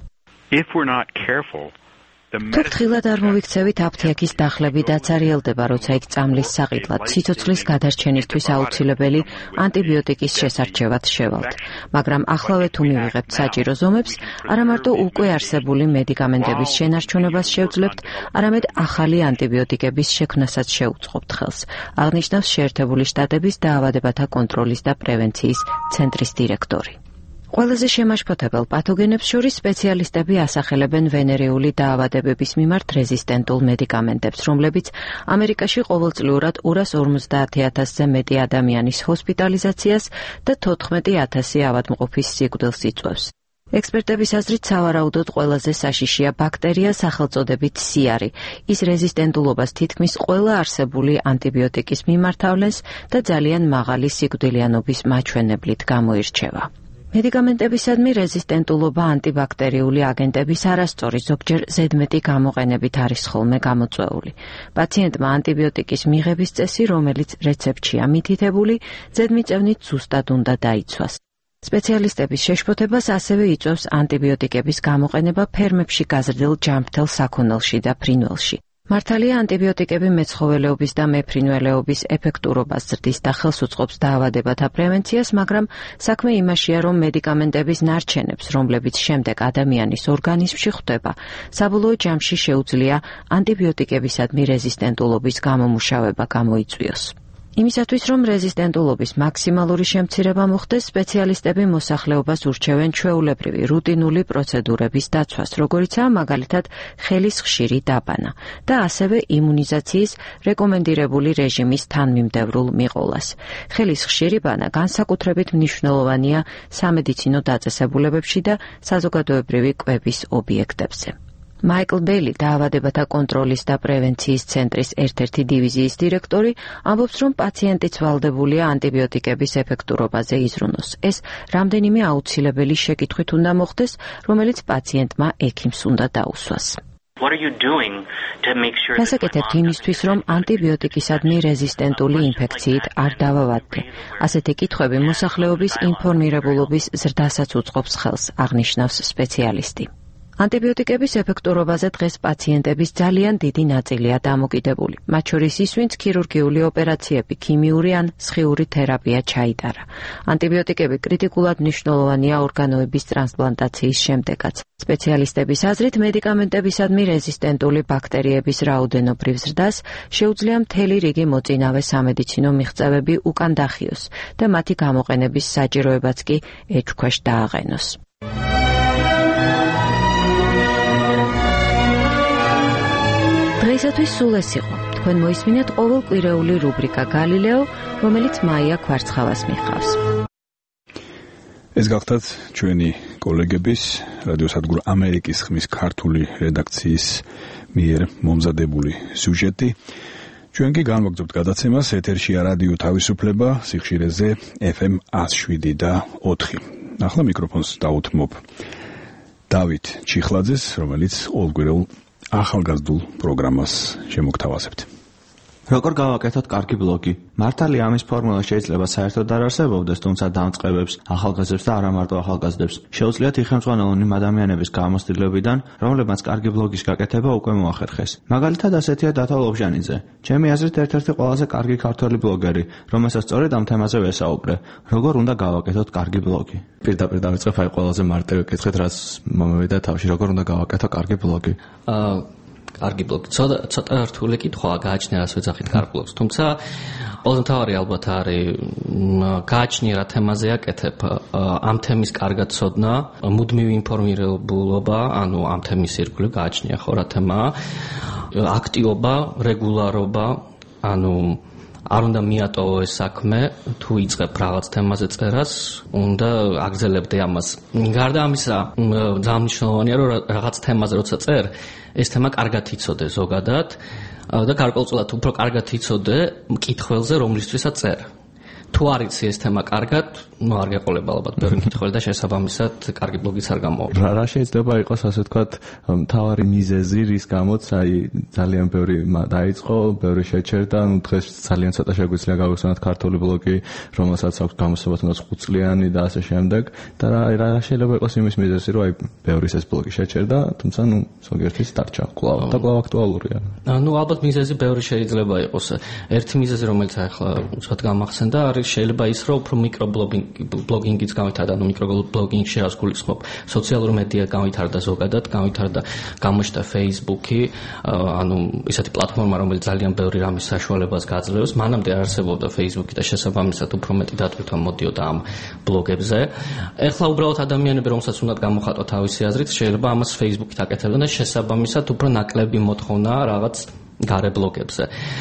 თუ ფრთხილად არ მოვიქცევით, აფთიაქის დახლები დაცარიელდება, როცა იქ წამლის საყიდლად სიცოცხლის გადარჩენისთვის აუცილებელი ანტიბიოტიკის შესარჩევად შევალთ. მაგრამ ახლავე თუ მივიღებთ საჭირო ზომებს, არა მარტო უკვე არსებული მედიკამენტების შენარჩუნებას შევძლებთ, არამედ ახალი ანტიბიოტიკების შექმნასაც შეუწყობთ ხელს, აღნიშნავს შეერთებული შტატების დაავადებათა კონტროლის და პრევენციის ცენტრის დირექტორი. ყველაზე შემაშფოთებელ პათოგენებს შორის სპეციალისტები ასახელებენ ვენერიული დაავადებების მიმართ რეზისტენტულ მედიკამენტებს, რომლებიც ამერიკაში ყოველწლიურად 250,000-ზე მეტი ადამიანის ჰოსპიტალიზაციას და 14,000 ავადმყოფის სიკვდილს იწვევს. ექსპერტების აზრით, სავარაუდოდ ყველაზე საშიშია ბაქტერია სახელწოდებით სიარი. ის რეზისტენტულობას თითქმის ყველა არსებული ანტიბიოტიკის მიმართ ავლენს და ძალიან მაღალი სიკვდილიანობის მაჩვენებლით გამოირჩევა. მედიკამენტებისადმი რეზისტენტულობა ანტიბაქტერიული აგენტების არასწორი, ზოგჯერ ზედმეტი გამოყენებით არის ხოლმე გამოწვეული. პაციენტმა ანტიბიოტიკის მიღების წესი, რომელიც რეცეპტშია მითითებული, ზედმიწევნით ზუსტად უნდა დაიცვას. სპეციალისტების შეშფოთებას ასევე იწვევს ანტიბიოტიკების გამოყენება ფერმებში გაზრდილ ჯანმრთელ საქონელში და ფრინველში. მართალია ანტიბიოტიკები მეცხოველეობის და მეფრინველეობის ეფექტურობას ზრდის და ხელს უწყობს დაავადებათა პრევენციას, მაგრამ საქმე იმაშია, რომ მედიკამენტების ნარჩენებს, რომლებიც შემდეგ ადამიანის ორგანიზმში ხვდება, საბოლოო ჯამში შეუძლია ანტიბიოტიკებისადმი რეზისტენტულობის გამომუშავება გამოიწვიოს. იმისათვის, რომ რეზისტენტულობის მაქსიმალური შემცირება მოხდეს, სპეციალისტები მოსახლეობას ურჩევენ ჩვეულებრივი რუტინული პროცედურების დაცვას, როგორიცაა მაგალითად ხელის ხშირი დაბანა და ასევე იმუნიზაციის რეკომენდირებული რეჟიმის თანმიმდევრულ მიყოლას. ხელის ხშირი ბანა განსაკუთრებით მნიშვნელოვანია სამედიცინო დაწესებულებებში და საზოგადოებრივი კვების ობიექტებზე. მაიკლ ბელი, დაავადებათა კონტროლის და პრევენციის ცენტრის ერთ-ერთი დივიზიის დირექტორი, ამბობს, რომ პაციენტიც ვალდებულია ანტიბიოტიკების ეფექტურობაზე იზრუნოს. ეს რამდენიმე აუცილებელი შეკითხვით უნდა მოხდეს, რომელიც პაციენტმა ექიმს უნდა დაუსვას. რასაკეთებთ იმისთვის, რომ ანტიბიოტიკისადმი რეზისტენტული ინფექციით არ დავავადდე? ასეთი კითხვები მოსახლეობის ინფორმირებულობის ზრდასაც უწყობს ხელს, აღნიშნავს სპეციალისტი. ანტიბიოტიკების ეფექტურობაზე დღეს პაციენტების ძალიან დიდი ნაწილია დამოკიდებული. მათ შორის ის, ვინც ქირურგიული ოპერაციები, ქიმიური ან სხიური თერაპია ჩაიტარა. ანტიბიოტიკები კრიტიკულად მნიშვნელოვანია ორგანოების ტრანსპლანტაციის შემდეგაც. სპეციალისტების აზრით, მედიკამენტებისადმი რეზისტენტული ბაქტერიების რაოდენობრივ ზრდას შეუძლია მთელი რიგი მოწინავე სამედიცინო მიღწევები უკან დახიოს და მათი გამოყენების საჭიროებაც კი ეჭვქვეშ დააყენოს. დღეისათვის სულ ეს იყო. თქვენ მოისმინეთ ყოველკვირეული რუბრიკა გალილეო, რომელიც მაია ქვარცხავას მიჰყავს. ეს გახლდათ ჩვენი კოლეგების რადიოსადგურ ამერიკის ხმის ქართული რედაქციის მიერ მომზადებული სიუჟეტი. ჩვენ კი განვაგრძობთ გადაცემას ეთერშია რადიო თავისუფლება სიხშირეზე FM 107.4. ახლა მიკროფონს დავუთმობ დავით ჩიხლაძეს, რომელიც ყოველკვირეულ ახალგაზრდულ პროგრამას შემოგთავაზებთ. როგორ გავაკეთოთ კარგი ბლოგი? მართალია ამის ფორმულა შეიძლება საერთოდ არ არსებობდეს, თუმცა დამწყებებს, ახალგაზრდებს და არა მარტო ახალგაზრდებს შეუძლიათ იხელმძღვანელონ იმ ადამიანების გამოცდილებიდან, რომლებმაც კარგი ბლოგის გაკეთება უკვე მოახერხეს. მაგალითად ასეთია დათო ლობჟანიძე. ჩემი აზრით ერთ-ერთი ყველაზე კარგი ქართველი ბლოგერი, რომელსაც სწორედ ამ თემაზე ვესაუბრე. როგორ უნდა გავაკეთოთ კარგი ბლოგი? პირდაპირ დავიწყებ აი ყველაზე მარტივი კითხვით, რაც მომევიდა თავში, როგორ უნდა გავაკეთო კარგი ბლოგი? კარგი ბლოგი. ცოტა რთული კითხვაა გააჩნია რას ვეძახით კარგ ბლოგს. თუმცა ყველაზე მთავარი ალბათ არის გააჩნია რა თემაზე აკეთებ, ამ თემის კარგად ცოდნა, მუდმივი ინფორმირებულობა, ანუ ამ თემის ირგვლივ გააჩნია ხო რა თემაა, აქტიობა, რეგულარობა, ანუ არ უნდა მიატოვო ეს საქმე, თუ იწყებ რაღაც თემაზე წერას, უნდა აგრძელებდე ამას. გარდა ამისა, ძალიან მნიშვნელოვანია, რომ რაღაც თემაზე როცა წერ, ეს თემა კარგად იცოდე ზოგადად და გარკვეულწილად უფრო კარგად იცოდე მკითხველზე, რომლისთვისაც წერ. თუ არ იცი ეს თემა კარგად, არ გეყოლება ალბათ ბევრი მკითხველი და შესაბამისად კარგი ბლოგიც არ გამოვიდა. რა შეიძლება იყოს ასე ვთქვათ მთავარი მიზეზი, რის გამოც აი ძალიან ბევრი დაიწყო, ბევრი შეჩერდა, ну დღეს ძალიან ცოტა შეგვიძლია გავიხსენოთ ქართული ბლოგი, რომელსაც აქვს გამოსავალ 5 წლიანი და ასე შემდეგ და რა შეიძლება იყოს იმის მიზეზი, რომ აი ბევრი ეს ბლოგი შეჩერდა, თუმცა ну ზოგიერთის დარჩა კვლავ და კვლავ აქტუალურია. ну ალბათ მიზეზი ბევრი შეიძლება იყოს. ერთი მიზეზი რომელიც ახლა უცბად გამახსენდა არის შეიძლება ის რომ უფრო მიკრობლოგინგიც გავითარდა, ანუ მიკრობლოგინგში რას გულისხმობ, სოციალური მედია გავითარდა ზოგადად, გამოჩნდა Facebook-ი, ანუ ისეთი პლატფორმა, რომელიც ძალიან ბევრი რამის საშუალებას გაძლევს. მანამდე არ არსებობდა Facebook-ი და შესაბამისად უფრო მეტი დატვირთვა მოდიოდა ამ ბლოგებზე. ეხლა უბრალოდ ადამიანები, რომელსაც უნდათ გამოხატვა თავისი აზრით, შეიძლება ამას Facebook-ით აკეთებდნენ და შესაბამისად უფრო ნაკლები მოთხოვნაა რაღაც გარე ბლოგებზე.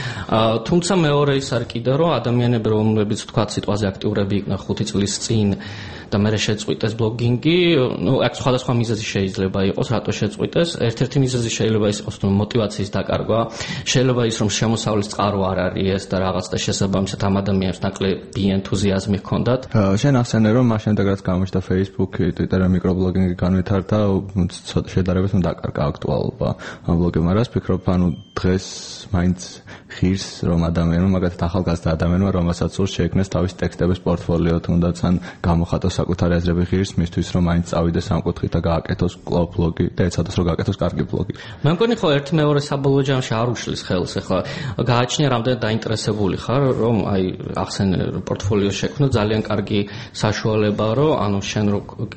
თუმცა მეორე ის არის კიდე რომ ადამიანები რომლებიც თქვა სიტყვაზე აქტიურები იყვნენ 5 წლის წინ და მე შეწყვიტეს ბლოგინგი, ну აქ სხვადასხვა მიზეზი შეიძლება იყოს, რატო შეწყვიტეს. ერთ-ერთი მიზეზი შეიძლება ის იყოს, რომ мотиваციის დაკარგვა, შეიძლება ის რომ შემოსავლის წყარო არ არის ეს და რაღაც და შესაბამისად ამ ადამიანებს ნაკლები ენთუზიაზმი ჰქონდათ. შენ ახსენე რომ მას შემდეგ რაც გამოჩნდა Facebook-ი, Twitter-ი და მიკრობლოგინგი განვითარდა, ცოტა შედარებით დაკარგა აქტუალობა ამ ბლოგებმა. რას ფიქრობ, ანუ დღეს მაინც ღირს რომ ადამიანმა, მაგალითად ახალგაზრდა ადამიანმა, რომელსაც სურს შეექმნეს თავის ტექსტების პორტფოლიო, თუნდაც ან გამოხატოს საკუთარი აზრები ღირს მისთვის, რომ მაინც წავიდეს ამ კუთხით და გააკეთოს კვლავ ბლოგი და ეცადოს რომ გააკეთოს კარგი ბლოგი. მე მგონი ხო ერთ მეორე საბოლოო ჯამში არ უშლის ხელს, ახლა გააჩნია რამდენად დაინტერესებული ხარ, რომ აი ახსენე პორტფოლიო შექმნო, ძალიან კარგი საშუალება, რომ ანუ შენ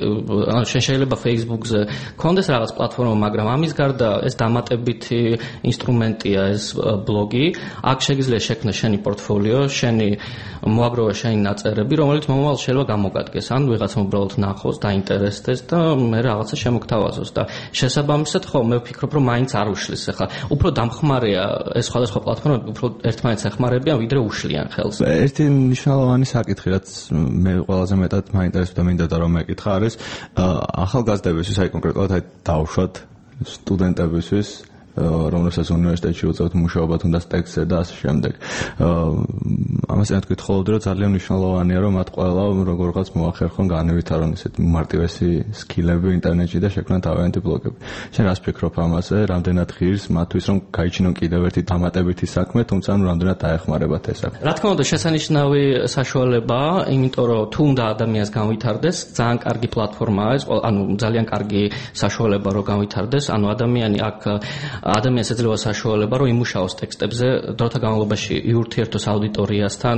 შეიძლება Facebook-ზე გქონდეს რაღაც პლატფორმა, მაგრამ ამის გარდა ეს დამატებითი ინსტრუმენტია ეს ბლოგი. აქ შეგიძლია შექმნას შენი პორტფოლიო, შენი მოაგროვა შენი ნაწერები, რომელიც მომავალ შეიძლება გამოგადგეს, ან ვიღაცამ უბრალოდ ნახოს, დაინტერესდეს და მე რაღაცა შემოგთავაზოს და შესაბამისად ხო მე ვფიქრობ, რომ მაინც არ უშლის. ახლა უფრო დამხმარეა ეს სხვადასხვა პლატფორმები, უფრო ერთმანეთს ეხმარებიან, ვიდრე უშლიან ხელს. ერთი მნიშვნელოვანი საკითხი, რაც მე ყველაზე მეტად მაინტერესებდა, მინდა რომ მეკითხა, არის ახალგაზრდებისთვის, აი კონკრეტულად აი დავუშვათ სტუდენტებისთვის, რომელსაც უნივერსიტეტში უწევთ მუშაობა თუნდაც ტექსტზე და ასე შემდეგ. ამას ერთად გითხოვდი, რომ ძალიან მნიშვნელოვანია, რომ მათ ყველა როგორღაც მოახერხონ განევითარონ ესეთ მარტივესი სკილები ინტერნეტში და შექმნან თავიანთი ბლოგები. შენ რას ფიქრობ ამაზე? რამდენად ღირს მათთვის რომ გაიჩინონ კიდევ ერთი დამატებითი საქმე, თუმცა რამდენად დაეხმარებათ ეს საქმე? რა თქმა უნდა, შესანიშნავი საშუალებაა, იმიტომ რომ თუ უნდა ადამიანს განვითარდეს, ძალიან კარგი პლატფორმაა ეს, ანუ ძალიან კარგი საშუალება რომ განვითარდეს, ანუ ადამიანს ეძლევა საშუალება, რომ იმუშაოს ტექსტებზე, დროთა განმავლობაში იურთიერთოს აუდიტორიასთან,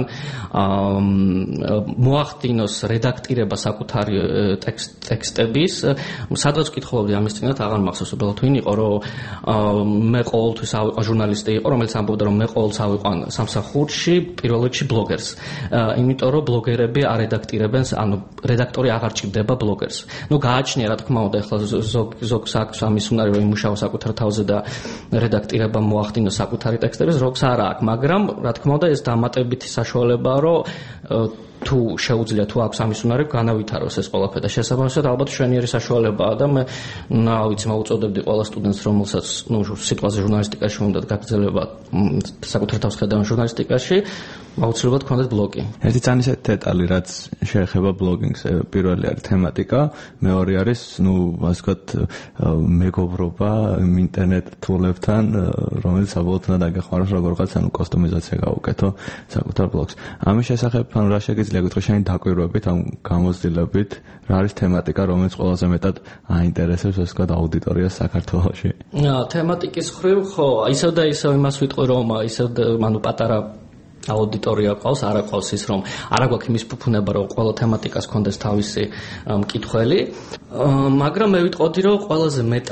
მოახდინოს რედაქტირება საკუთარი ტექსტების. სადღაც ვკითხულობდი ამის წინათ, აღარ მახსოვს უბრალოდ ვინ იყო, რომ მე ყოველთვის ავიყო ჟურნალისტი იყო, რომელიც ამბობდა, რომ მე ყოველთვის ავიყვან სამსახურში პირველ რიგში ბლოგერს. იმიტომ რომ ბლოგერები არ რედაქტირებენ, ანუ რედაქტორი აღარ ჭირდება ბლოგერს. ნუ გააჩნია, რა თქმა უნდა, ახლა ზოგს აქვს ამის უნარი, რომ იმუშაოს საკუთარ თავზე და რედაქტირება მოახდინოს საკუთარი ტექსტების, როქს არა აქვს, მაგრამ რა თქმა უნდა ეს დამატებითი საშუალებაა, რომ თუ შეუძლია, თუ აქვს ამის უნარი, განავითაროს ეს ყველაფერი და შესაბამისად ალბათ შვენიერი საშუალებაა და მე ვიცი მოუწოდებდი ყველა სტუდენტს, რომელსაც სიტყვაზე ჟურნალისტიკაში უნდა გაგრძელება საკუთარ თავს ხედავენ ჟურნალისტიკაში, აუცილებლად გქონდეთ ბლოგი. ერთი ძალიან ისეთი დეტალი, რაც შეეხება ბლოგინგს, პირველი არის თემატიკა, მეორე არის, ასე ვთქვათ, მეგობრობა ინტერნეტ თურლებთან, რომელიც საბოლოოდ უნდა დაგეხმაროს როგორღაც კოსტომიზაცია გაუკეთო საკუთარ ბლოგს. ამის შესახებ რა შეგიძლია გითხრათ შენი დაკვირვებით, ამ გამოცდილებით, რა არის თემატიკა, რომელიც ყველაზე მეტად აინტერესებს ასე ვთქვათ აუდიტორიას საქართველოში? თემატიკის მხრივ ხო, ისევ და ისევ იმას ვიტყვი, რომ ისევ პატარა აუდიტორია ყავს, არა ყავს ის, რომ არა გვაქვს იმის ფუფუნება, რომ ყველა თემატიკას კონდეს თავისი მკითხველი, მაგრამ მე ვიტყოდი, რომ ყველაზე მეტად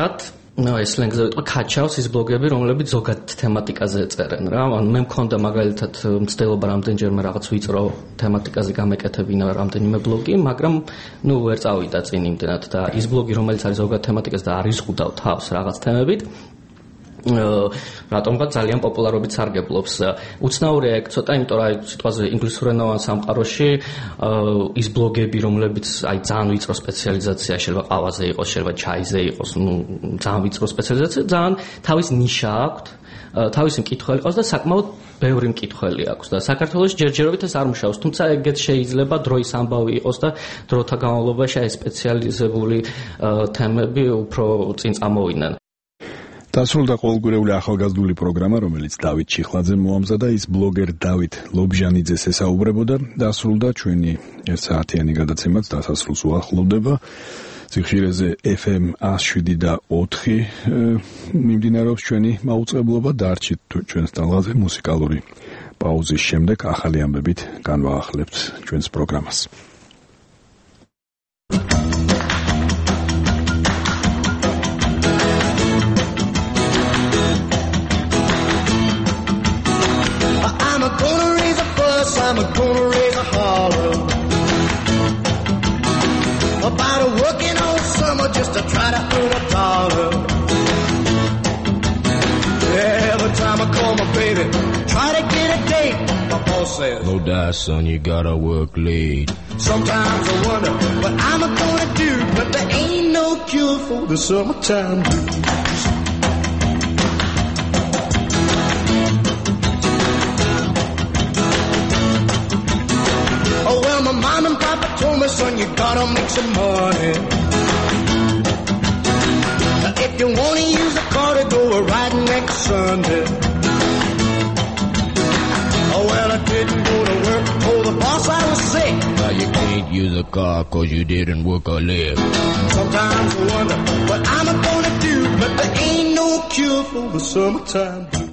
ეს ლენგზე ვიტყვი კაჩავს ის ბლოგები, რომლებიც ზოგად თემატიკაზე წერენ რა. მე მქონდა მაგალითად მცდელობა რამდენჯერმე რაღაც ვიწრო თემატიკაზე გამეკეთებინა რამდენიმე ბლოგი, მაგრამ ვერ წავიდა წინ იმდენად და ის ბლოგი, რომელიც არის ზოგად თემატიკაზე და არის ზღუდავ თავს რაღაც თემებით, რატომღაც ძალიან პოპულარობით სარგებლობს. უცნაურია ეგ ცოტა, იმიტომ რომ სიტყვაზე ინგლისურენოვან სამყაროში ის ბლოგები, რომლებიც ძალიან ვიწრო სპეციალიზაცია, შეიძლება ყავაზე იყოს, შეიძლება ჩაიზე იყოს, ძალიან ვიწრო სპეციალიზაცია, ძალიან თავის ნიშა აქვს, თავისი მკითხველი ყავს და საკმაოდ ბევრი მკითხველი აქვს და საქართველოში ჯერჯერობით ეს არ მუშაობს, თუმცა ეგეც შეიძლება დროის ამბავი იყოს და დროთა განმავლობაში ეს სპეციალიზებული თემები უფრო წინ წამოვიდნენ. დასრულდა ყოველგვარეული ახალგაზრდული პროგრამა, რომელიც დავით ჩიხლაძე მოამზადა, ის ბლოგერ დავით ლობჟანიძეს ესაუბრებოდა. დასრულდა ჩვენი 1 საათიანი გადაცემაც დასასრულს უახლოვდება. ციხშირეზე FM 107.4 მიმდინარეობს ჩვენი მაუწყებლობა. დარჩით ჩვენს ტალღაზე მუსიკალური პაუზის შემდეგ ახალი ამბებით განვაახლებთ ჩვენს პროგრამას. I'm gonna raise a holler about a working all summer just to try to earn a dollar. Every time I call my baby, try to get a date, my boss says, "No die, son, you gotta work late." Sometimes I wonder what I'm gonna do, but there ain't no cure for the summertime blues. My mom and papa told me, son, you gotta make some money. If you wanna use a car to go riding next Sunday. Oh, well, I didn't go to work, told the boss I was sick. Now you can't use a car 'cause you didn't work or live. Sometimes I wonder what I'm gonna do, but there ain't no cure for the summertime blues.